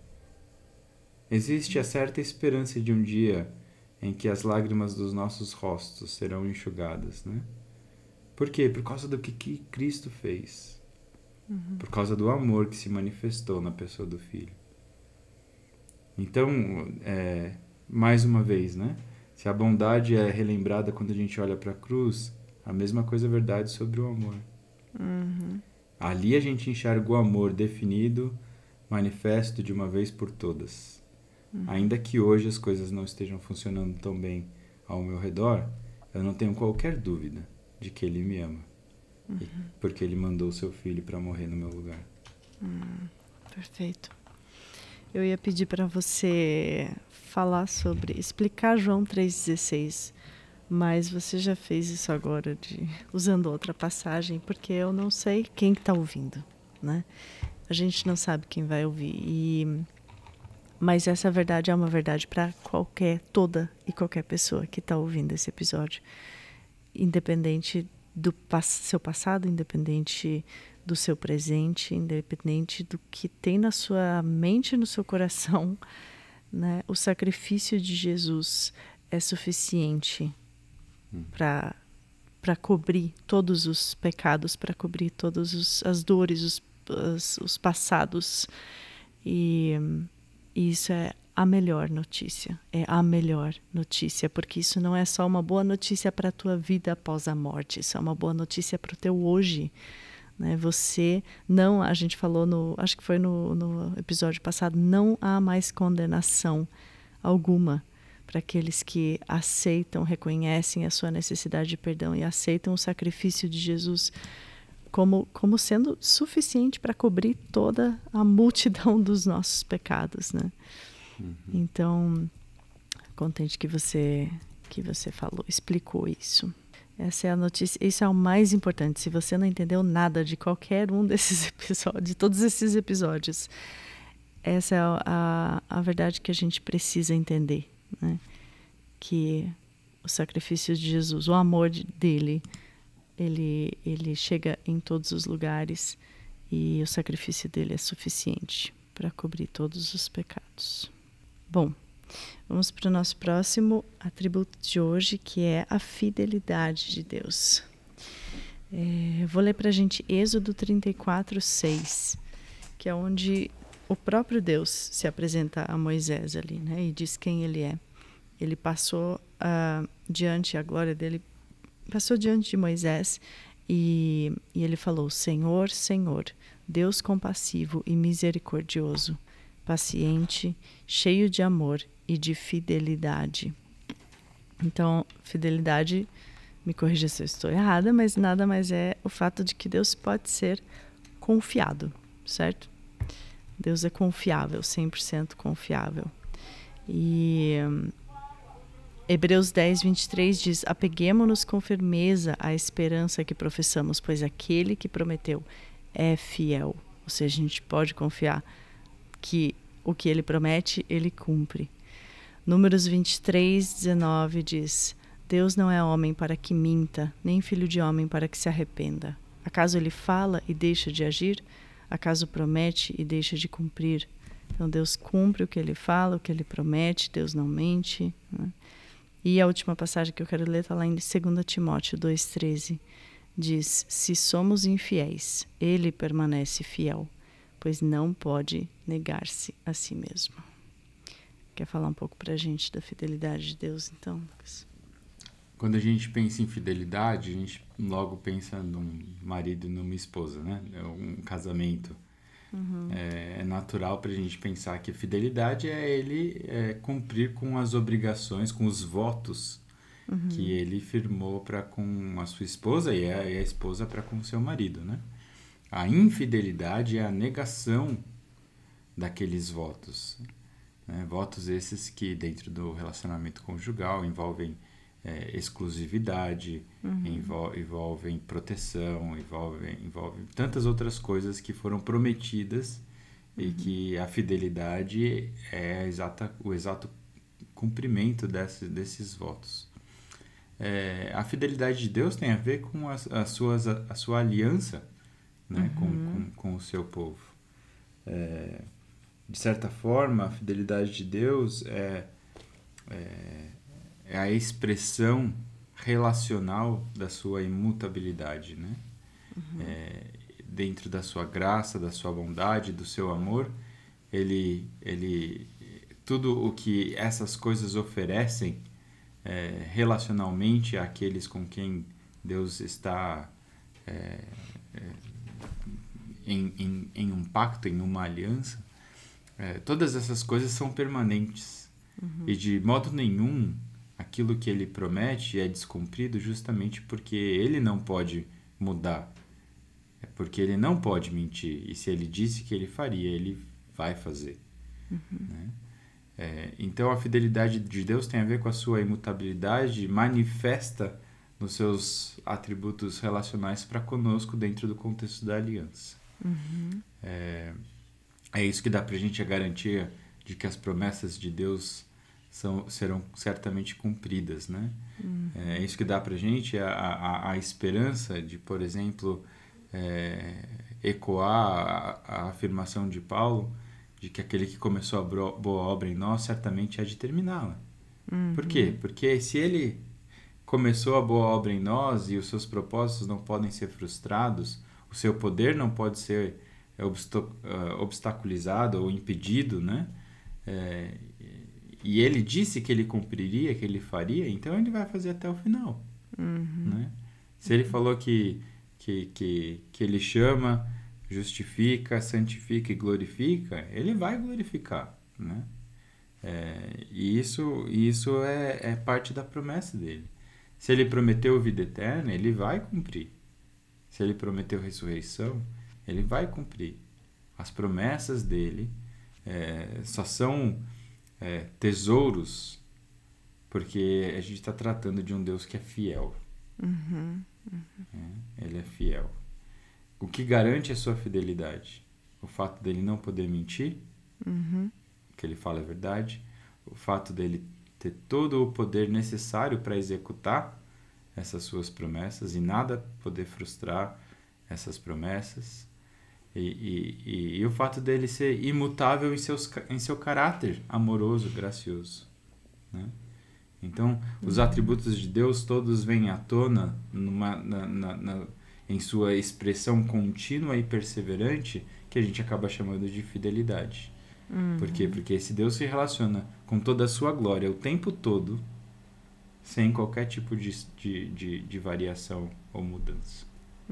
Existe a certa esperança de um dia em que as lágrimas dos nossos rostos serão enxugadas, né? Por quê? Por causa do que Cristo fez. Por causa do amor que se manifestou na pessoa do Filho. Então, mais uma vez, né? Se a bondade é relembrada quando a gente olha para a cruz, a mesma coisa é verdade sobre o amor. Ali a gente enxerga o amor definido, manifesto de uma vez por todas. Ainda que hoje as coisas não estejam funcionando tão bem ao meu redor, eu não tenho qualquer dúvida de que Ele me ama. Porque Ele mandou o seu Filho para morrer no meu lugar. Perfeito. Eu ia pedir para você explicar João 3,16, mas você já fez isso agora, usando outra passagem, porque eu não sei quem está ouvindo, né? A gente não sabe quem vai ouvir, mas essa verdade é uma verdade para toda e qualquer pessoa que está ouvindo esse episódio, independente do seu passado, independente do seu presente, independente do que tem na sua mente e no seu coração, né? O sacrifício de Jesus é suficiente para cobrir todos os pecados, para cobrir todas as dores, os passados. E isso é a melhor notícia. É a melhor notícia, porque isso não é só uma boa notícia para a tua vida após a morte, isso é uma boa notícia para o teu hoje. Né? Você não, a gente falou, acho que foi no episódio passado, não há mais condenação alguma para aqueles que aceitam, reconhecem a sua necessidade de perdão e aceitam o sacrifício de Jesus como sendo suficiente para cobrir toda a multidão dos nossos pecados, né? Então, contente que você explicou isso. Essa é a notícia, isso é o mais importante. Se você não entendeu nada de qualquer um desses episódios, de todos esses episódios, essa é a verdade que a gente precisa entender, né? Que o sacrifício de Jesus, o amor dele, ele chega em todos os lugares e o sacrifício dele é suficiente para cobrir todos os pecados. Bom, vamos para o nosso próximo atributo de hoje, que é a fidelidade de Deus. Eu vou ler para a gente Êxodo 34:6, que é onde o próprio Deus se apresenta a Moisés ali, né, e diz quem ele é. Ele passou diante, a glória dele passou diante de Moisés e ele falou: Senhor, Senhor, Deus compassivo e misericordioso, paciente, cheio de amor e de fidelidade. Então, fidelidade, me corrija se eu estou errada, mas nada mais é o fato de que Deus pode ser confiado, certo? Deus é confiável, 100% confiável. E Hebreus 10:23 diz: apeguemo-nos com firmeza à esperança que professamos, pois aquele que prometeu é fiel. Ou seja, a gente pode confiar que o que ele promete, ele cumpre. Números 23:19 diz: Deus não é homem para que minta, nem filho de homem para que se arrependa. Acaso ele fala e deixa de agir? Acaso promete e deixa de cumprir? Então Deus cumpre o que ele fala, o que ele promete, Deus não mente, né? E a última passagem que eu quero ler está lá em 2 Timóteo 2,13. Diz: se somos infiéis, ele permanece fiel, pois não pode negar-se a si mesmo. Quer falar um pouco para a gente da fidelidade de Deus, então, Lucas? Quando a gente pensa em fidelidade, a gente logo pensa num marido e numa esposa, né? É um casamento. É natural para a gente pensar que fidelidade é ele cumprir com as obrigações, com os votos que ele firmou para com a sua esposa e a esposa para com o seu marido, né? A infidelidade é a negação daqueles votos, né? Votos esses que dentro do relacionamento conjugal envolvem exclusividade, envolvem proteção, envolvem tantas outras coisas que foram prometidas e que a fidelidade é o exato cumprimento desses votos. A fidelidade de Deus tem a ver com a sua aliança, né, com o seu povo. De certa forma, a fidelidade de Deus é a expressão relacional da sua imutabilidade, né? Dentro da sua graça, da sua bondade, do seu amor, tudo o que essas coisas oferecem relacionalmente àqueles com quem Deus está em um pacto, em uma aliança, todas essas coisas são permanentes. E de modo nenhum aquilo que ele promete é descumprido justamente porque ele não pode mudar. É porque ele não pode mentir. E se ele disse que ele faria, ele vai fazer. Né? Então a fidelidade de Deus tem a ver com a sua imutabilidade manifesta nos seus atributos relacionais para conosco dentro do contexto da aliança. É isso que dá para a gente a garantia de que as promessas de Deus serão certamente cumpridas, né? É isso que dá para a gente a esperança de, por exemplo, ecoar a afirmação de Paulo de que aquele que começou a boa obra em nós certamente há de terminá-la. Por quê? Porque se ele começou a boa obra em nós e os seus propósitos não podem ser frustrados, o seu poder não pode ser obstaculizado ou impedido, né? E ele disse que ele cumpriria, que ele faria, então ele vai fazer até o final. Né? Se ele falou que ele chama, justifica, santifica e glorifica, ele vai glorificar. Né? E isso é parte da promessa dele. Se ele prometeu vida eterna, ele vai cumprir. Se ele prometeu ressurreição, ele vai cumprir. As promessas dele só são tesouros porque a gente está tratando de um Deus que é fiel. Ele é fiel. O que garante a sua fidelidade? O fato dele não poder mentir, o que ele fala é verdade, o fato dele ter todo o poder necessário para executar essas suas promessas e nada poder frustrar essas promessas, e o fato dele ser imutável em seu caráter amoroso, gracioso, né? Então, os atributos de Deus todos vêm à tona em sua expressão contínua e perseverante, que a gente acaba chamando de fidelidade. Por quê? Porque esse Deus se relaciona com toda a sua glória o tempo todo, sem qualquer tipo de variação ou mudança.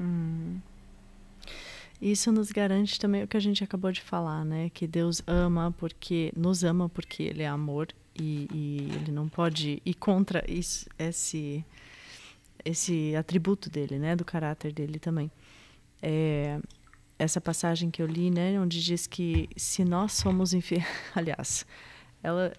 Isso nos garante também o que a gente acabou de falar, né? Que Deus nos ama porque Ele é amor e Ele não pode ir contra esse atributo dele, né? Do caráter dele também. Essa passagem que eu li, né? Onde diz que se nós somos infiéis... Aliás, ela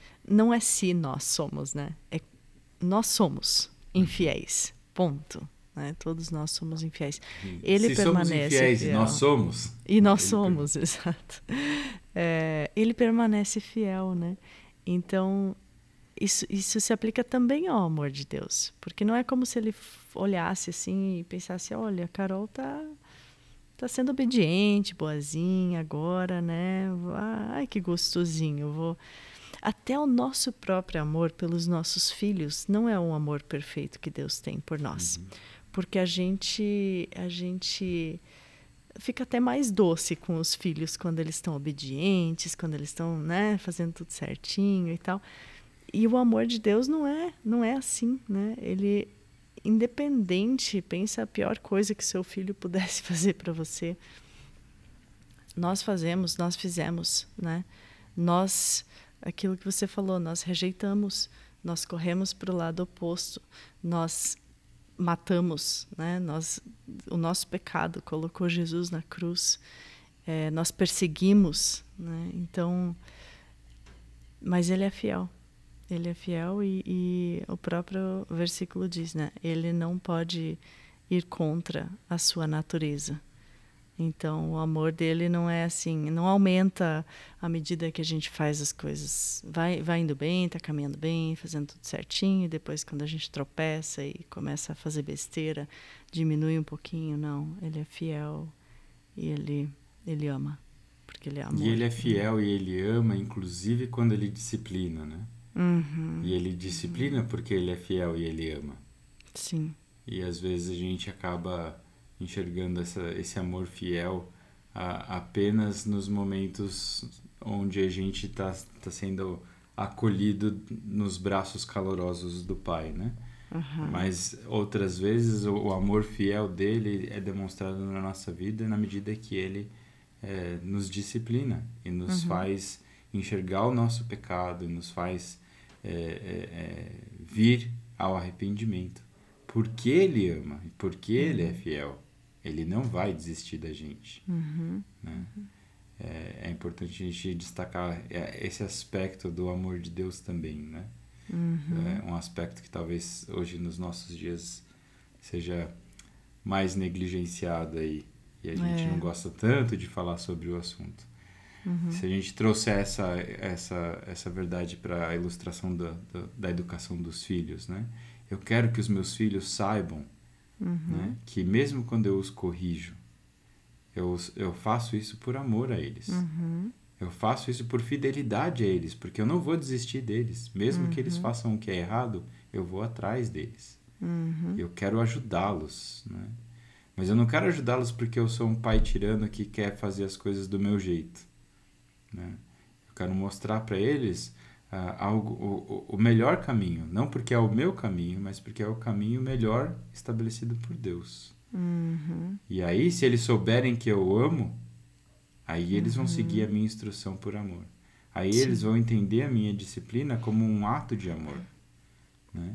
não é se nós somos, né? Nós somos infiéis. Ponto. né? Todos nós somos infiéis. E Ele se somos permanece infiéis, fiel. nós somos. E nós somos, exato. Ele permanece fiel, né? Então, isso se aplica também ao amor de Deus. Porque não é como se ele olhasse assim e pensasse, olha, a Carol tá sendo obediente, boazinha agora, né? Ai, que gostosinho. Até o nosso próprio amor pelos nossos filhos não é um amor perfeito que Deus tem por nós. Porque a gente fica até mais doce com os filhos quando eles estão obedientes, quando eles estão, né, fazendo tudo certinho e tal. E o amor de Deus não é assim, né? Ele, independente, pensa a pior coisa que seu filho pudesse fazer para você. Nós fizemos, né? Aquilo que você falou, nós rejeitamos, nós corremos para o lado oposto, nós matamos, né? O nosso pecado colocou Jesus na cruz, nós perseguimos, né? Então, mas ele é fiel. Ele é fiel e o próprio versículo diz, né? Ele não pode ir contra a sua natureza. Então, o amor dele não é assim, não aumenta à medida que a gente faz as coisas. Vai indo bem, está caminhando bem, fazendo tudo certinho, e depois quando a gente tropeça e começa a fazer besteira, diminui um pouquinho. Não, ele é fiel e ele ama, porque ele é amor. E ele é fiel e ele ama, inclusive quando ele disciplina, né? E ele disciplina porque ele é fiel e ele ama. Sim. E às vezes a gente acaba enxergando esse amor fiel apenas nos momentos onde a gente está sendo acolhido nos braços calorosos do Pai, né? Mas outras vezes o amor fiel dele é demonstrado na nossa vida na medida que ele nos disciplina e nos faz enxergar o nosso pecado e nos faz vir ao arrependimento. Porque ele ama e porque ele é fiel, ele não vai desistir da gente. Né? É importante a gente destacar esse aspecto do amor de Deus também, né? É um aspecto que talvez hoje nos nossos dias seja mais negligenciado aí, e a gente não gosta tanto de falar sobre o assunto. Se a gente trouxer essa verdade para a ilustração da educação dos filhos, né? Eu quero que os meus filhos saibam, né, que mesmo quando eu os corrijo, eu faço isso por amor a eles. Eu faço isso por fidelidade a eles, porque eu não vou desistir deles. Mesmo que eles façam o que é errado, eu vou atrás deles. Eu quero ajudá-los, né? Mas eu não quero ajudá-los porque eu sou um pai tirano que quer fazer as coisas do meu jeito, né? Eu quero mostrar para eles o melhor caminho, não porque é o meu caminho, mas porque é o caminho melhor estabelecido por Deus. E aí, se eles souberem que eu amo, aí eles vão seguir a minha instrução por amor. Aí eles vão entender a minha disciplina como um ato de amor, né?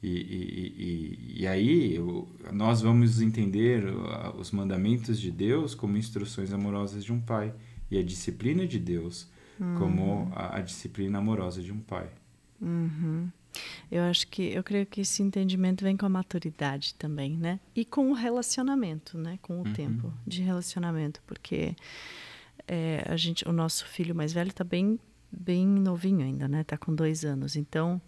E aí nós vamos entender os mandamentos de Deus como instruções amorosas de um pai e a disciplina de Deus como a disciplina amorosa de um pai. Eu creio que esse entendimento vem com a maturidade também, né? E com o relacionamento, né? Com o tempo de relacionamento, porque o nosso filho mais velho está bem novinho ainda, né? Está com 2 anos, então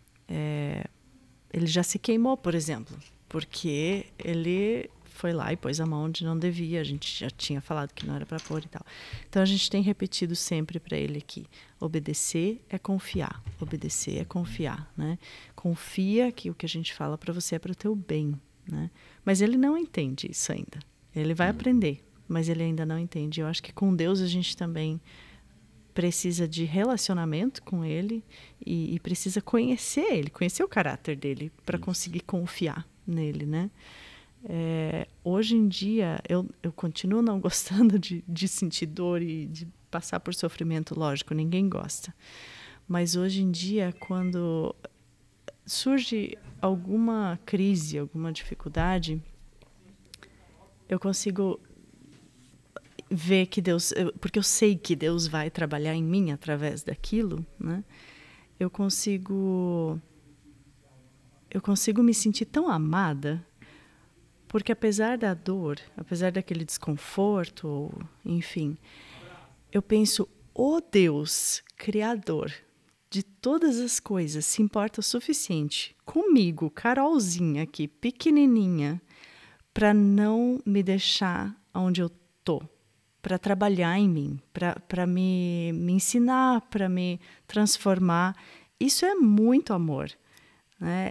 ele já se queimou, por exemplo, porque ele foi lá e pôs a mão onde não devia. A gente já tinha falado que não era para pôr e tal. Então a gente tem repetido sempre para ele que obedecer é confiar, obedecer é confiar, né? Confia que o que a gente fala para você é para o teu bem, né? Mas ele não entende isso ainda. Ele vai aprender, mas ele ainda não entende. Eu acho que com Deus a gente também precisa de relacionamento com ele e precisa conhecer ele, conhecer o caráter dele para conseguir confiar nele, né? Hoje em dia eu continuo não gostando de sentir dor e de passar por sofrimento, lógico, ninguém gosta, mas hoje em dia quando surge alguma crise, alguma dificuldade, eu consigo ver que Deus, porque eu sei que Deus vai trabalhar em mim através daquilo, né? Eu consigo me sentir tão amada, Porque apesar da dor, apesar daquele desconforto, enfim, eu penso, o Deus Criador de todas as coisas se importa o suficiente comigo, Carolzinha aqui, pequenininha, para não me deixar onde eu tô, para trabalhar em mim, para me ensinar, para me transformar. Isso é muito amor, né?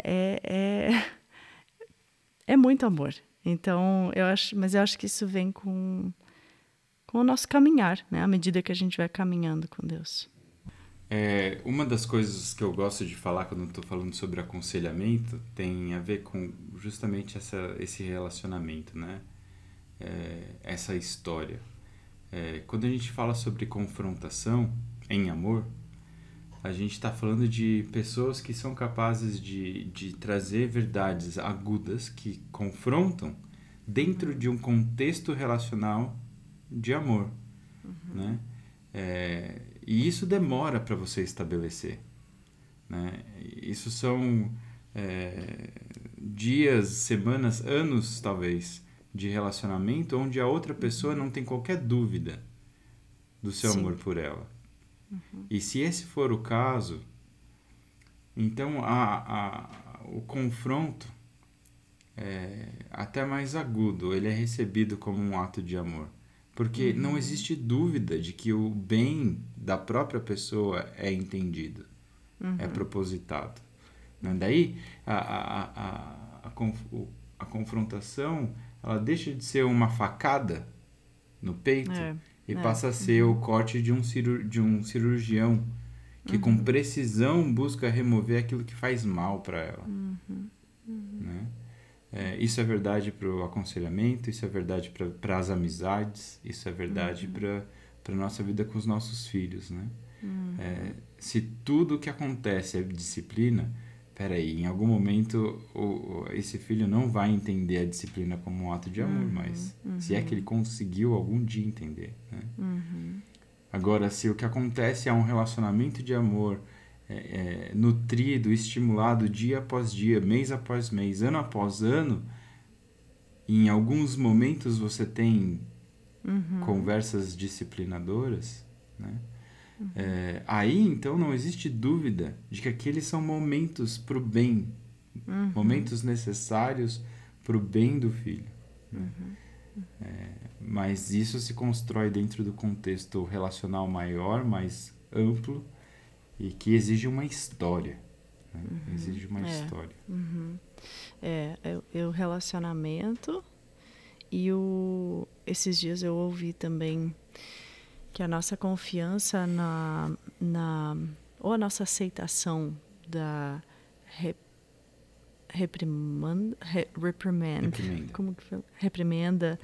É muito amor. Então, mas eu acho que isso vem com o nosso caminhar, né? À medida que a gente vai caminhando com Deus. Uma das coisas que eu gosto de falar quando estou falando sobre aconselhamento tem a ver com justamente esse relacionamento, né? Essa história. Quando a gente fala sobre confrontação em amor, a gente está falando de pessoas que são capazes de trazer verdades agudas que confrontam dentro de um contexto relacional de amor, né? E isso demora para você estabelecer, né? Isso são dias, semanas, anos, talvez, de relacionamento onde a outra pessoa não tem qualquer dúvida do seu amor por ela. E se esse for o caso, então o confronto até mais agudo, ele é recebido como um ato de amor. Porque não existe dúvida de que o bem da própria pessoa é entendido, é propositado. Daí, a confrontação, ela deixa de ser uma facada no peito e passa a ser o corte de um cirurgião que com precisão busca remover aquilo que faz mal para ela. Né? Isso é verdade para o aconselhamento, isso é verdade para as amizades, isso é verdade para a nossa vida com os nossos filhos, né? Se tudo o que acontece é disciplina, peraí, em algum momento esse filho não vai entender a disciplina como um ato de amor, mas se é que ele conseguiu algum dia entender, né? Agora, se o que acontece é um relacionamento de amor nutrido, estimulado dia após dia, mês após mês, ano após ano, e em alguns momentos você tem conversas disciplinadoras, né? Aí então não existe dúvida de que aqueles são momentos para o bem, momentos necessários para o bem do filho, né? Mas isso se constrói dentro do contexto relacional maior, mais amplo, e que exige uma história, né? Exige uma história. O relacionamento e esses dias eu ouvi também que a nossa confiança ou a nossa aceitação da reprimenda. Como que fala? Reprimenda.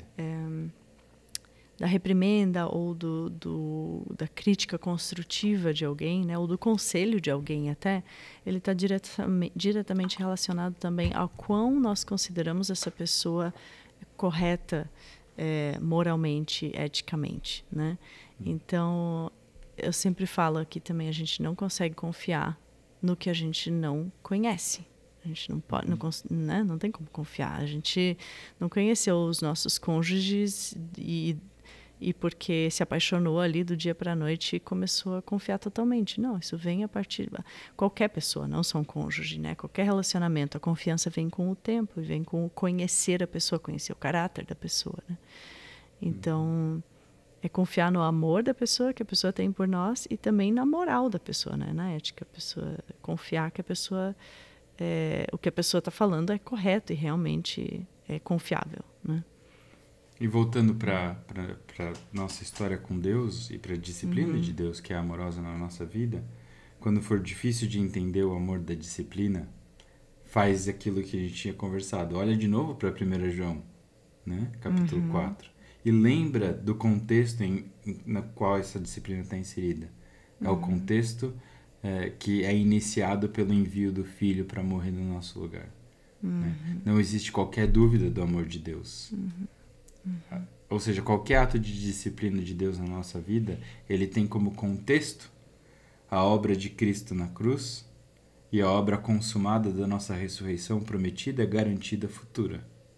Da reprimenda ou da crítica construtiva de alguém, né, ou do conselho de alguém até, ele está diretamente relacionado também ao quão nós consideramos essa pessoa correta moralmente, eticamente, né? Então, eu sempre falo aqui também, a gente não consegue confiar no que a gente não conhece. A gente não pode, não tem como confiar. A gente não conheceu os nossos cônjuges e porque se apaixonou ali do dia para a noite e começou a confiar totalmente. Não, isso vem a partir... Qualquer pessoa, não só um cônjuge, né? Qualquer relacionamento, a confiança vem com o tempo, vem com o conhecer a pessoa, conhecer o caráter da pessoa, né? Então, é confiar no amor da pessoa, que a pessoa tem por nós, e também na moral da pessoa, né? Na ética, a pessoa confiar que a pessoa... o que a pessoa está falando é correto e realmente é confiável, né? E voltando para nossa história com Deus e para a disciplina de Deus que é amorosa na nossa vida, quando for difícil de entender o amor da disciplina, faz aquilo que a gente tinha conversado. Olha de novo para 1 João, né? Capítulo 4. E lembra do contexto no qual essa disciplina está inserida. É o contexto que é iniciado pelo envio do Filho para morrer no nosso lugar. Né? Não existe qualquer dúvida do amor de Deus. Ou seja, qualquer ato de disciplina de Deus na nossa vida, ele tem como contexto a obra de Cristo na cruz e a obra consumada da nossa ressurreição prometida, garantida, futura.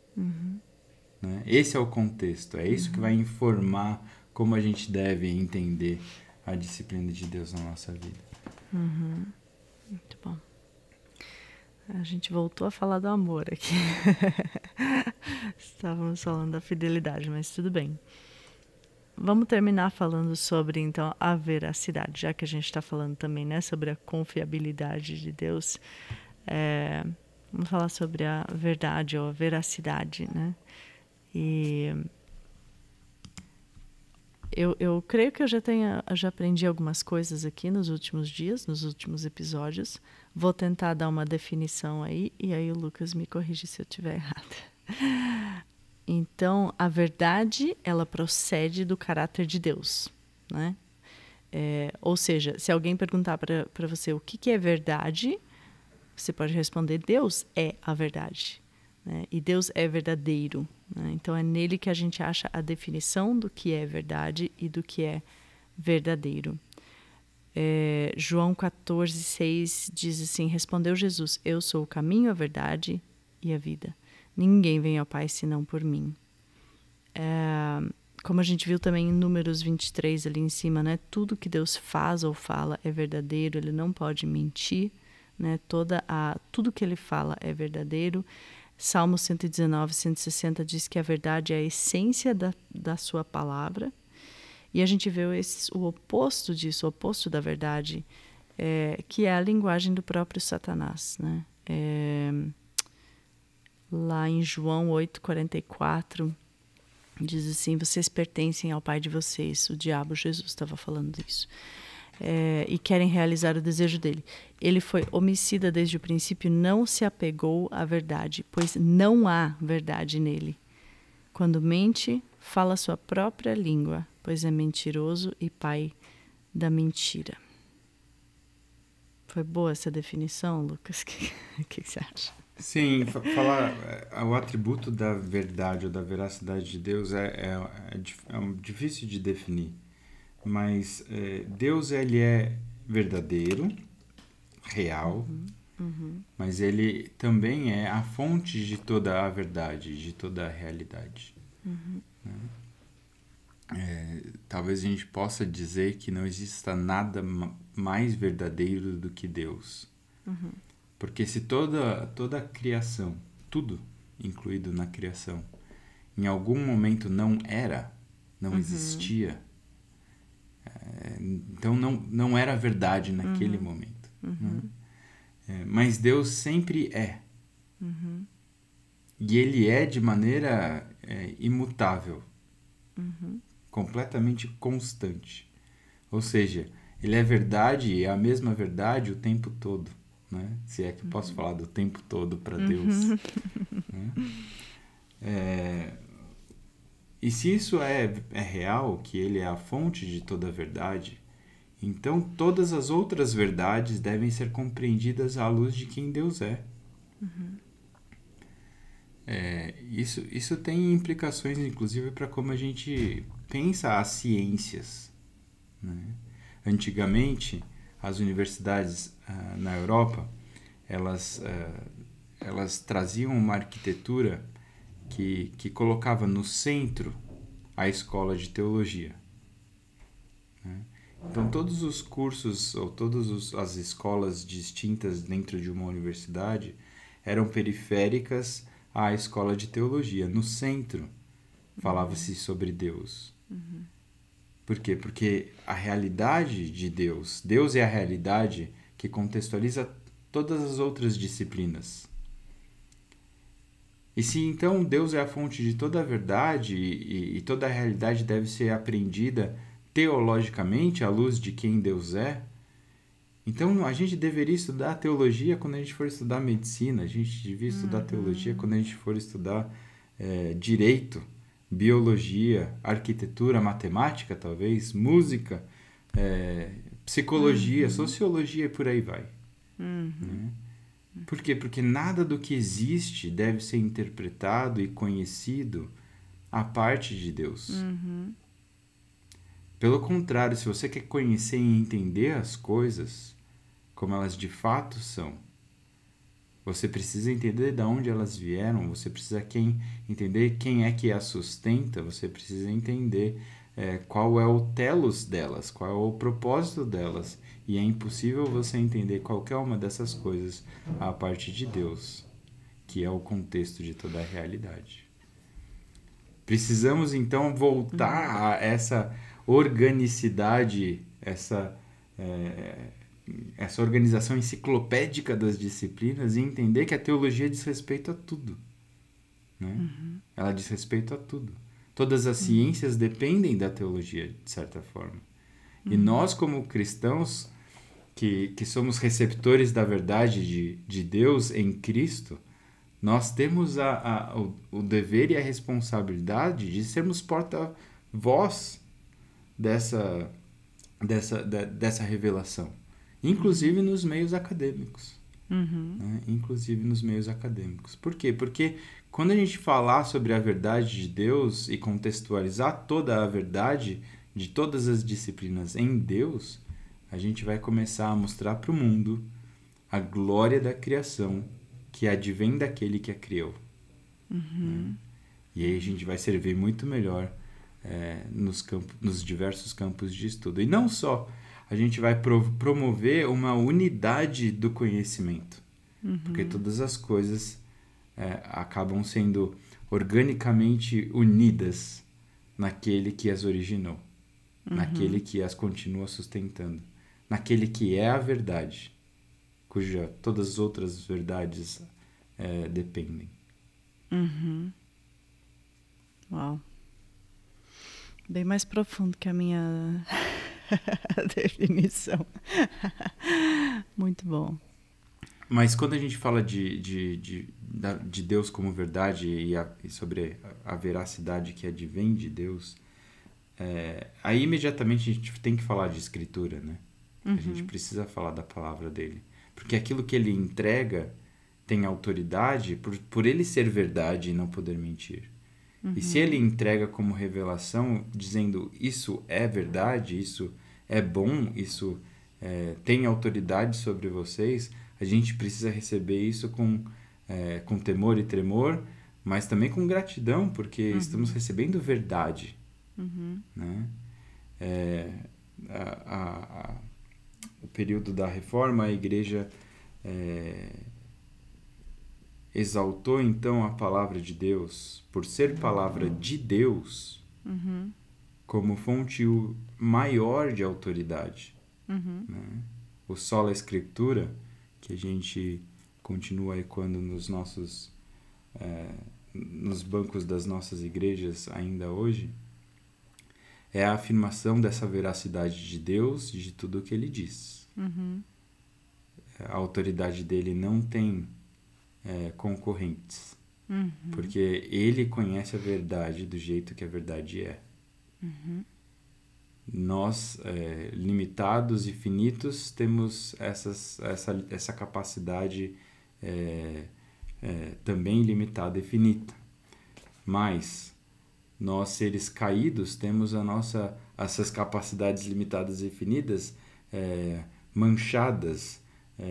Né? Esse é o contexto, é isso que vai informar como a gente deve entender a disciplina de Deus na nossa vida. Muito bom. A gente voltou a falar do amor aqui. Estávamos falando da fidelidade, mas tudo bem. Vamos terminar falando sobre, então, a veracidade, já que a gente está falando também, né, sobre a confiabilidade de Deus. Vamos falar sobre a verdade ou a veracidade, né? E eu creio que eu já aprendi algumas coisas aqui nos últimos dias, nos últimos episódios. Vou tentar dar uma definição aí, e aí o Lucas me corrige se eu estiver errada. Então, a verdade, ela procede do caráter de Deus, né? Ou seja, se alguém perguntar para você o que é verdade, você pode responder: Deus é a verdade, né? E Deus é verdadeiro, né? Então, é nele que a gente acha a definição do que é verdade e do que é verdadeiro. João 14:6 diz assim: respondeu Jesus: eu sou o caminho, a verdade e a vida. Ninguém vem ao Pai senão por mim. Como a gente viu também em Números 23 ali em cima, né? Tudo que Deus faz ou fala é verdadeiro, ele não pode mentir, né? Tudo que ele fala é verdadeiro. Salmo 119, 160 diz que a verdade é a essência da sua palavra. E a gente vê o oposto disso, o oposto da verdade, que é a linguagem do próprio Satanás, né? Lá em João 8:44, diz assim: vocês pertencem ao pai de vocês, o diabo, Jesus estava falando isso, e querem realizar o desejo dele. Ele foi homicida desde o princípio, não se apegou à verdade, pois não há verdade nele. Quando mente, fala sua própria língua, pois é mentiroso e pai da mentira. Foi boa essa definição, Lucas? O que você acha? Sim, falar o atributo da verdade ou da veracidade de Deus é difícil de definir, mas Deus ele é verdadeiro, real, mas ele também é a fonte de toda a verdade, de toda a realidade. Né? Talvez a gente possa dizer que não exista nada mais verdadeiro do que Deus. Porque se toda a criação, tudo incluído na criação, em algum momento não existia, então não era verdade naquele momento. Né? Mas Deus sempre é. E Ele é de maneira imutável, completamente constante. Ou seja, Ele é verdade e é a mesma verdade o tempo todo. Né? Se é que eu posso falar do tempo todo para Deus. Né? E se isso é real, que Ele é a fonte de toda a verdade, então todas as outras verdades devem ser compreendidas à luz de quem Deus é. Isso tem implicações, inclusive, para como a gente pensa as ciências. Né? Antigamente, as universidades na Europa, elas traziam uma arquitetura que colocava no centro a escola de teologia. Né? Então, todos os cursos ou todas as escolas distintas dentro de uma universidade eram periféricas à escola de teologia. No centro, falava-se sobre Deus. Por quê? Porque a realidade de Deus é a realidade que contextualiza todas as outras disciplinas. E se então Deus é a fonte de toda a verdade e toda a realidade deve ser apreendida teologicamente à luz de quem Deus é, então a gente deveria estudar teologia quando a gente for estudar medicina, a gente devia estudar teologia quando a gente for estudar direito, biologia, arquitetura, matemática talvez, música, psicologia, sociologia e por aí vai. Né? Por quê? Porque nada do que existe deve ser interpretado e conhecido à parte de Deus. Pelo contrário, se você quer conhecer e entender as coisas como elas de fato são, Você precisa entender de onde elas vieram, você precisa entender quem é que as sustenta, você precisa entender qual é o telos delas, qual é o propósito delas. E é impossível você entender qualquer uma dessas coisas a partir de Deus, que é o contexto de toda a realidade. Precisamos, então, voltar a essa organicidade, essa organização enciclopédica das disciplinas e entender que a teologia diz respeito a tudo. Né? Ela diz respeito a tudo. Todas as ciências dependem da teologia, de certa forma. E nós, como cristãos, que somos receptores da verdade de Deus em Cristo, nós temos o dever e a responsabilidade de sermos porta-voz dessa revelação. Inclusive nos meios acadêmicos. Né? Inclusive nos meios acadêmicos. Por quê? Porque quando a gente falar sobre a verdade de Deus e contextualizar toda a verdade de todas as disciplinas em Deus, a gente vai começar a mostrar para o mundo a glória da criação que advém daquele que a criou. Né? E aí a gente vai servir muito melhor nos diversos campos de estudo. E não só, a gente vai promover uma unidade do conhecimento. Porque todas as coisas acabam sendo organicamente unidas naquele que as originou, naquele que as continua sustentando, naquele que é a verdade, cuja todas as outras verdades dependem. Uau. Bem mais profundo que a minha definição. Muito bom. Mas quando a gente fala de Deus como verdade e sobre a veracidade que advém de Deus, aí imediatamente a gente tem que falar de escritura, né? A gente precisa falar da palavra dele. Porque aquilo que ele entrega tem autoridade por ele ser verdade e não poder mentir. E se ele entrega como revelação, dizendo isso é verdade, isso é bom, isso tem autoridade sobre vocês, a gente precisa receber isso com temor e tremor, mas também com gratidão, porque estamos recebendo verdade. Né? O período da Reforma, a Igreja exaltou então a palavra de Deus, por ser palavra de Deus, como fonte maior de autoridade. Né? O sola escritura, que a gente continua ecoando nos bancos das nossas igrejas ainda hoje, é a afirmação dessa veracidade de Deus e de tudo o que ele diz. A autoridade dele não tem concorrentes, porque ele conhece a verdade do jeito que a verdade é. Nós, limitados e finitos, temos essa capacidade também limitada e finita. Mas nós, seres caídos, temos essas capacidades limitadas e finitas manchadas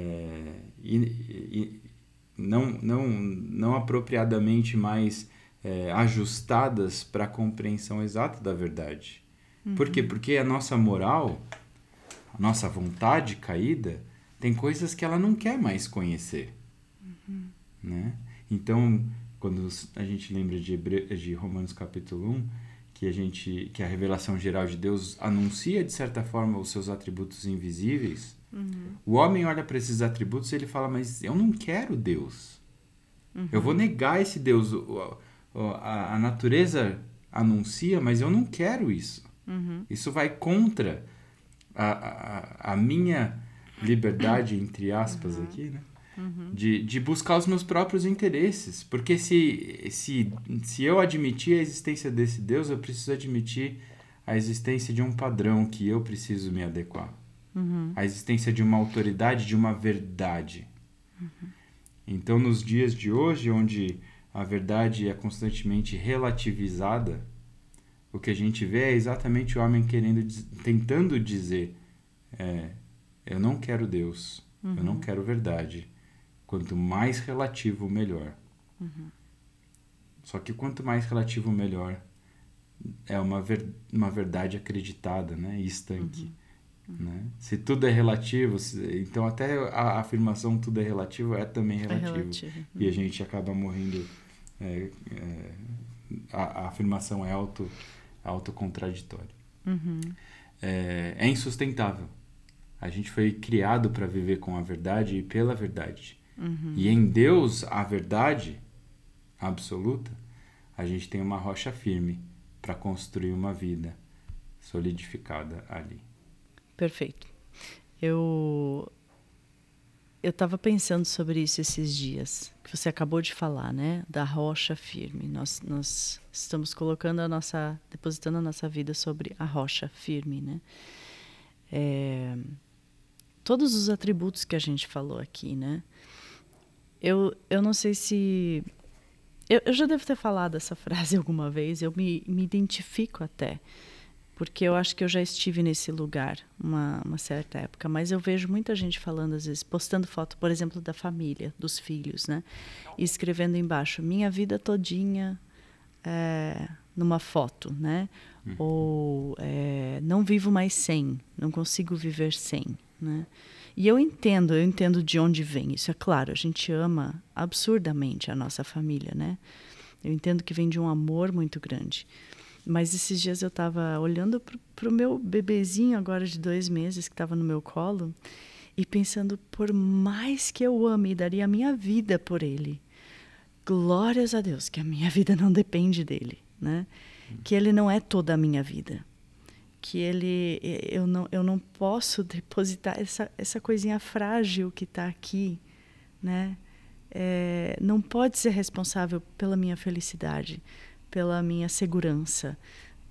e não apropriadamente mais ajustadas para a compreensão exata da verdade. Por quê? Porque a nossa moral, a nossa vontade caída, tem coisas que ela não quer mais conhecer. Né? Então, quando a gente lembra de Romanos capítulo 1, que a revelação geral de Deus anuncia, de certa forma, os seus atributos invisíveis, o homem olha para esses atributos e ele fala, mas eu não quero Deus. Eu vou negar esse Deus. A natureza anuncia, mas eu não quero isso. Isso vai contra a minha liberdade, entre aspas, aqui, né? De buscar os meus próprios interesses. Porque se eu admitir a existência desse Deus, eu preciso admitir a existência de um padrão que eu preciso me adequar. A existência de uma autoridade, de uma verdade. Então, nos dias de hoje, onde a verdade é constantemente relativizada, o que a gente vê é exatamente o homem tentando dizer eu não quero Deus, eu não quero verdade, Quanto mais relativo, melhor. Só que quanto mais relativo, melhor. É uma verdade acreditada, né? E estanque. Né? Se tudo é relativo, então até a afirmação tudo é relativo é também relativo. E a gente acaba morrendo. A afirmação é autocontraditória. É insustentável. A gente foi criado para viver com a verdade e pela verdade. E em Deus, a verdade absoluta, a gente tem uma rocha firme para construir uma vida solidificada ali. Perfeito. Eu estava pensando sobre isso esses dias, que você acabou de falar, né? Da rocha firme. Nós estamos depositando a nossa vida sobre a rocha firme, né? Todos os atributos que a gente falou aqui, né? Eu não sei se... Eu já devo ter falado essa frase alguma vez, eu me identifico até, porque eu acho que eu já estive nesse lugar uma certa época, mas eu vejo muita gente falando, às vezes, postando foto, por exemplo, da família, dos filhos, né? E escrevendo embaixo, minha vida todinha numa foto, né? Ou não vivo mais sem, não consigo viver sem, né? E eu entendo de onde vem isso. É claro, a gente ama absurdamente a nossa família, né? Eu entendo que vem de um amor muito grande. Mas esses dias eu estava olhando para o meu bebezinho agora de 2 meses que estava no meu colo e pensando, por mais que eu ame e daria a minha vida por ele, glórias a Deus que a minha vida não depende dele, né? Que ele não é toda a minha vida. Que eu não posso depositar essa coisinha frágil que está aqui, né? Não pode ser responsável pela minha felicidade, pela minha segurança,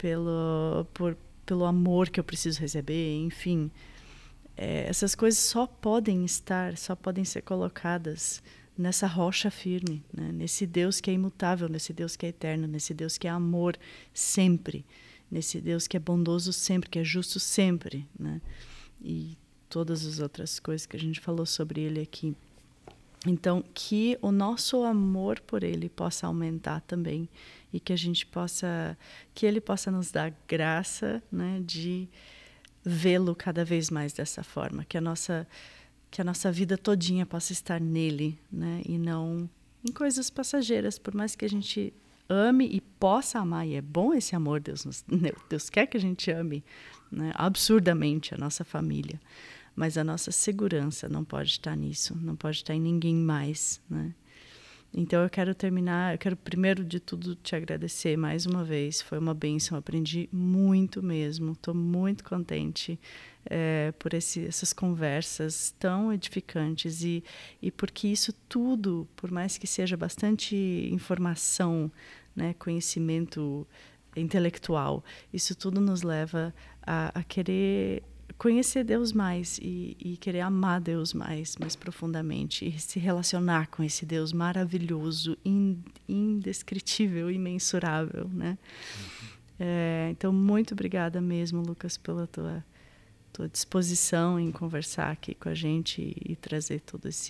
pelo amor que eu preciso receber, enfim. Essas coisas só podem ser colocadas nessa rocha firme, né? Nesse Deus que é imutável, nesse Deus que é eterno, nesse Deus que é amor sempre, nesse Deus que é bondoso sempre, que é justo sempre, né? E todas as outras coisas que a gente falou sobre ele aqui. Então, que o nosso amor por ele possa aumentar também e que que ele possa nos dar graça, né, de vê-lo cada vez mais dessa forma, que a nossa vida todinha possa estar nele, né, e não em coisas passageiras, por mais que a gente ame e possa amar, e é bom esse amor, Deus quer que a gente ame, né, absurdamente a nossa família, mas a nossa segurança não pode estar nisso, não pode estar em ninguém mais, né? Então eu quero primeiro de tudo te agradecer mais uma vez, foi uma bênção, aprendi muito mesmo, estou muito contente por essas conversas tão edificantes e porque isso tudo, por mais que seja bastante informação, né, conhecimento intelectual, isso tudo nos leva a querer conhecer Deus mais e querer amar Deus mais profundamente e se relacionar com esse Deus maravilhoso, indescritível, imensurável, né? Então, muito obrigada mesmo, Lucas, pela tua disposição em conversar aqui com a gente e trazer todos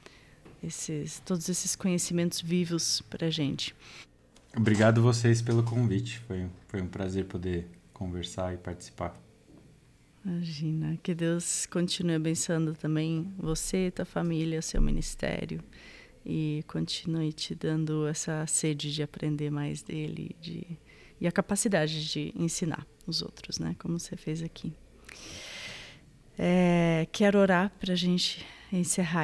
esses conhecimentos vivos para a gente. Obrigado vocês pelo convite, foi um prazer poder conversar e participar. Imagina, que Deus continue abençoando também você, tua família, seu ministério e continue te dando essa sede de aprender mais dele e a capacidade de ensinar os outros, né? Como você fez aqui. Quero orar para a gente encerrar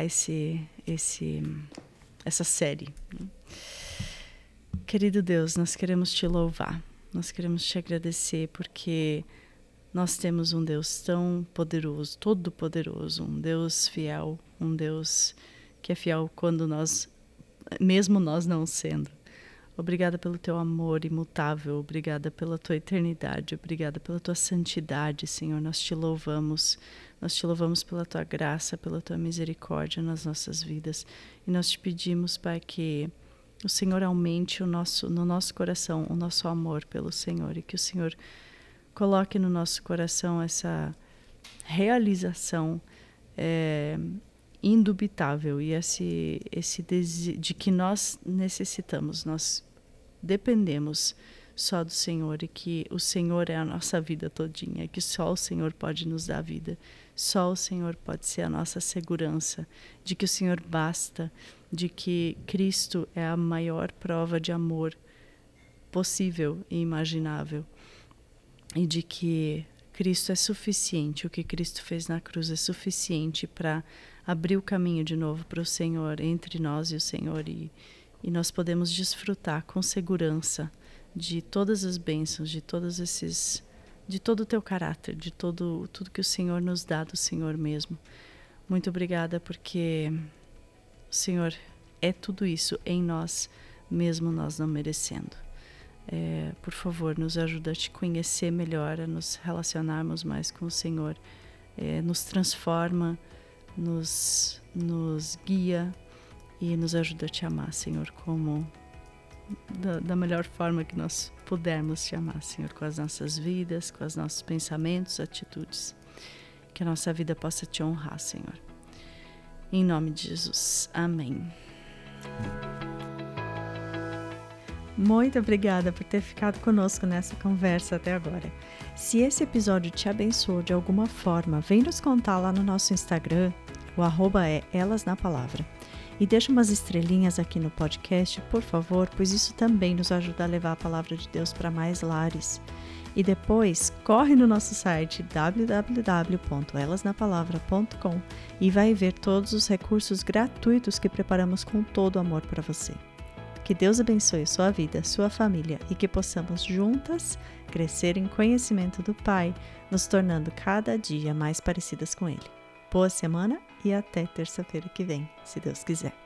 essa série. Querido Deus, nós queremos te louvar, nós queremos te agradecer porque nós temos um Deus tão poderoso, todo-poderoso, um Deus fiel, um Deus que é fiel quando mesmo nós não sendo. Obrigada pelo teu amor imutável, obrigada pela tua eternidade, obrigada pela tua santidade, Senhor. Nós te louvamos pela tua graça, pela tua misericórdia nas nossas vidas. E nós te pedimos, Pai, que o Senhor aumente no nosso coração o nosso amor pelo Senhor e que o Senhor coloque no nosso coração essa realização indubitável e esse de que nós necessitamos, nós dependemos só do Senhor e que o Senhor é a nossa vida todinha, que só o Senhor pode nos dar vida, só o Senhor pode ser a nossa segurança, de que o Senhor basta, de que Cristo é a maior prova de amor possível e imaginável e de que Cristo é suficiente, o que Cristo fez na cruz é suficiente para abrir o caminho de novo para o Senhor, entre nós e o Senhor, e nós podemos desfrutar com segurança de todas as bênçãos, de todo o teu caráter, de tudo que o Senhor nos dá do Senhor mesmo. Muito obrigada porque o Senhor é tudo isso em nós, mesmo nós não merecendo. Por favor, nos ajuda a te conhecer melhor, a nos relacionarmos mais com o Senhor. Nos transforma, nos guia e nos ajuda a te amar, Senhor, como da melhor forma que nós pudermos te amar, Senhor, com as nossas vidas, com os nossos pensamentos, atitudes. Que a nossa vida possa te honrar, Senhor. Em nome de Jesus. Amém. Muito obrigada por ter ficado conosco nessa conversa até agora. Se esse episódio te abençoou de alguma forma, vem nos contar lá no nosso Instagram, o @ Elas na Palavra. E deixa umas estrelinhas aqui no podcast, por favor, pois isso também nos ajuda a levar a Palavra de Deus para mais lares. E depois, corre no nosso site www.elasnapalavra.com e vai ver todos os recursos gratuitos que preparamos com todo amor para você. Que Deus abençoe a sua vida, sua família e que possamos juntas crescer em conhecimento do Pai, nos tornando cada dia mais parecidas com Ele. Boa semana e até terça-feira que vem, se Deus quiser.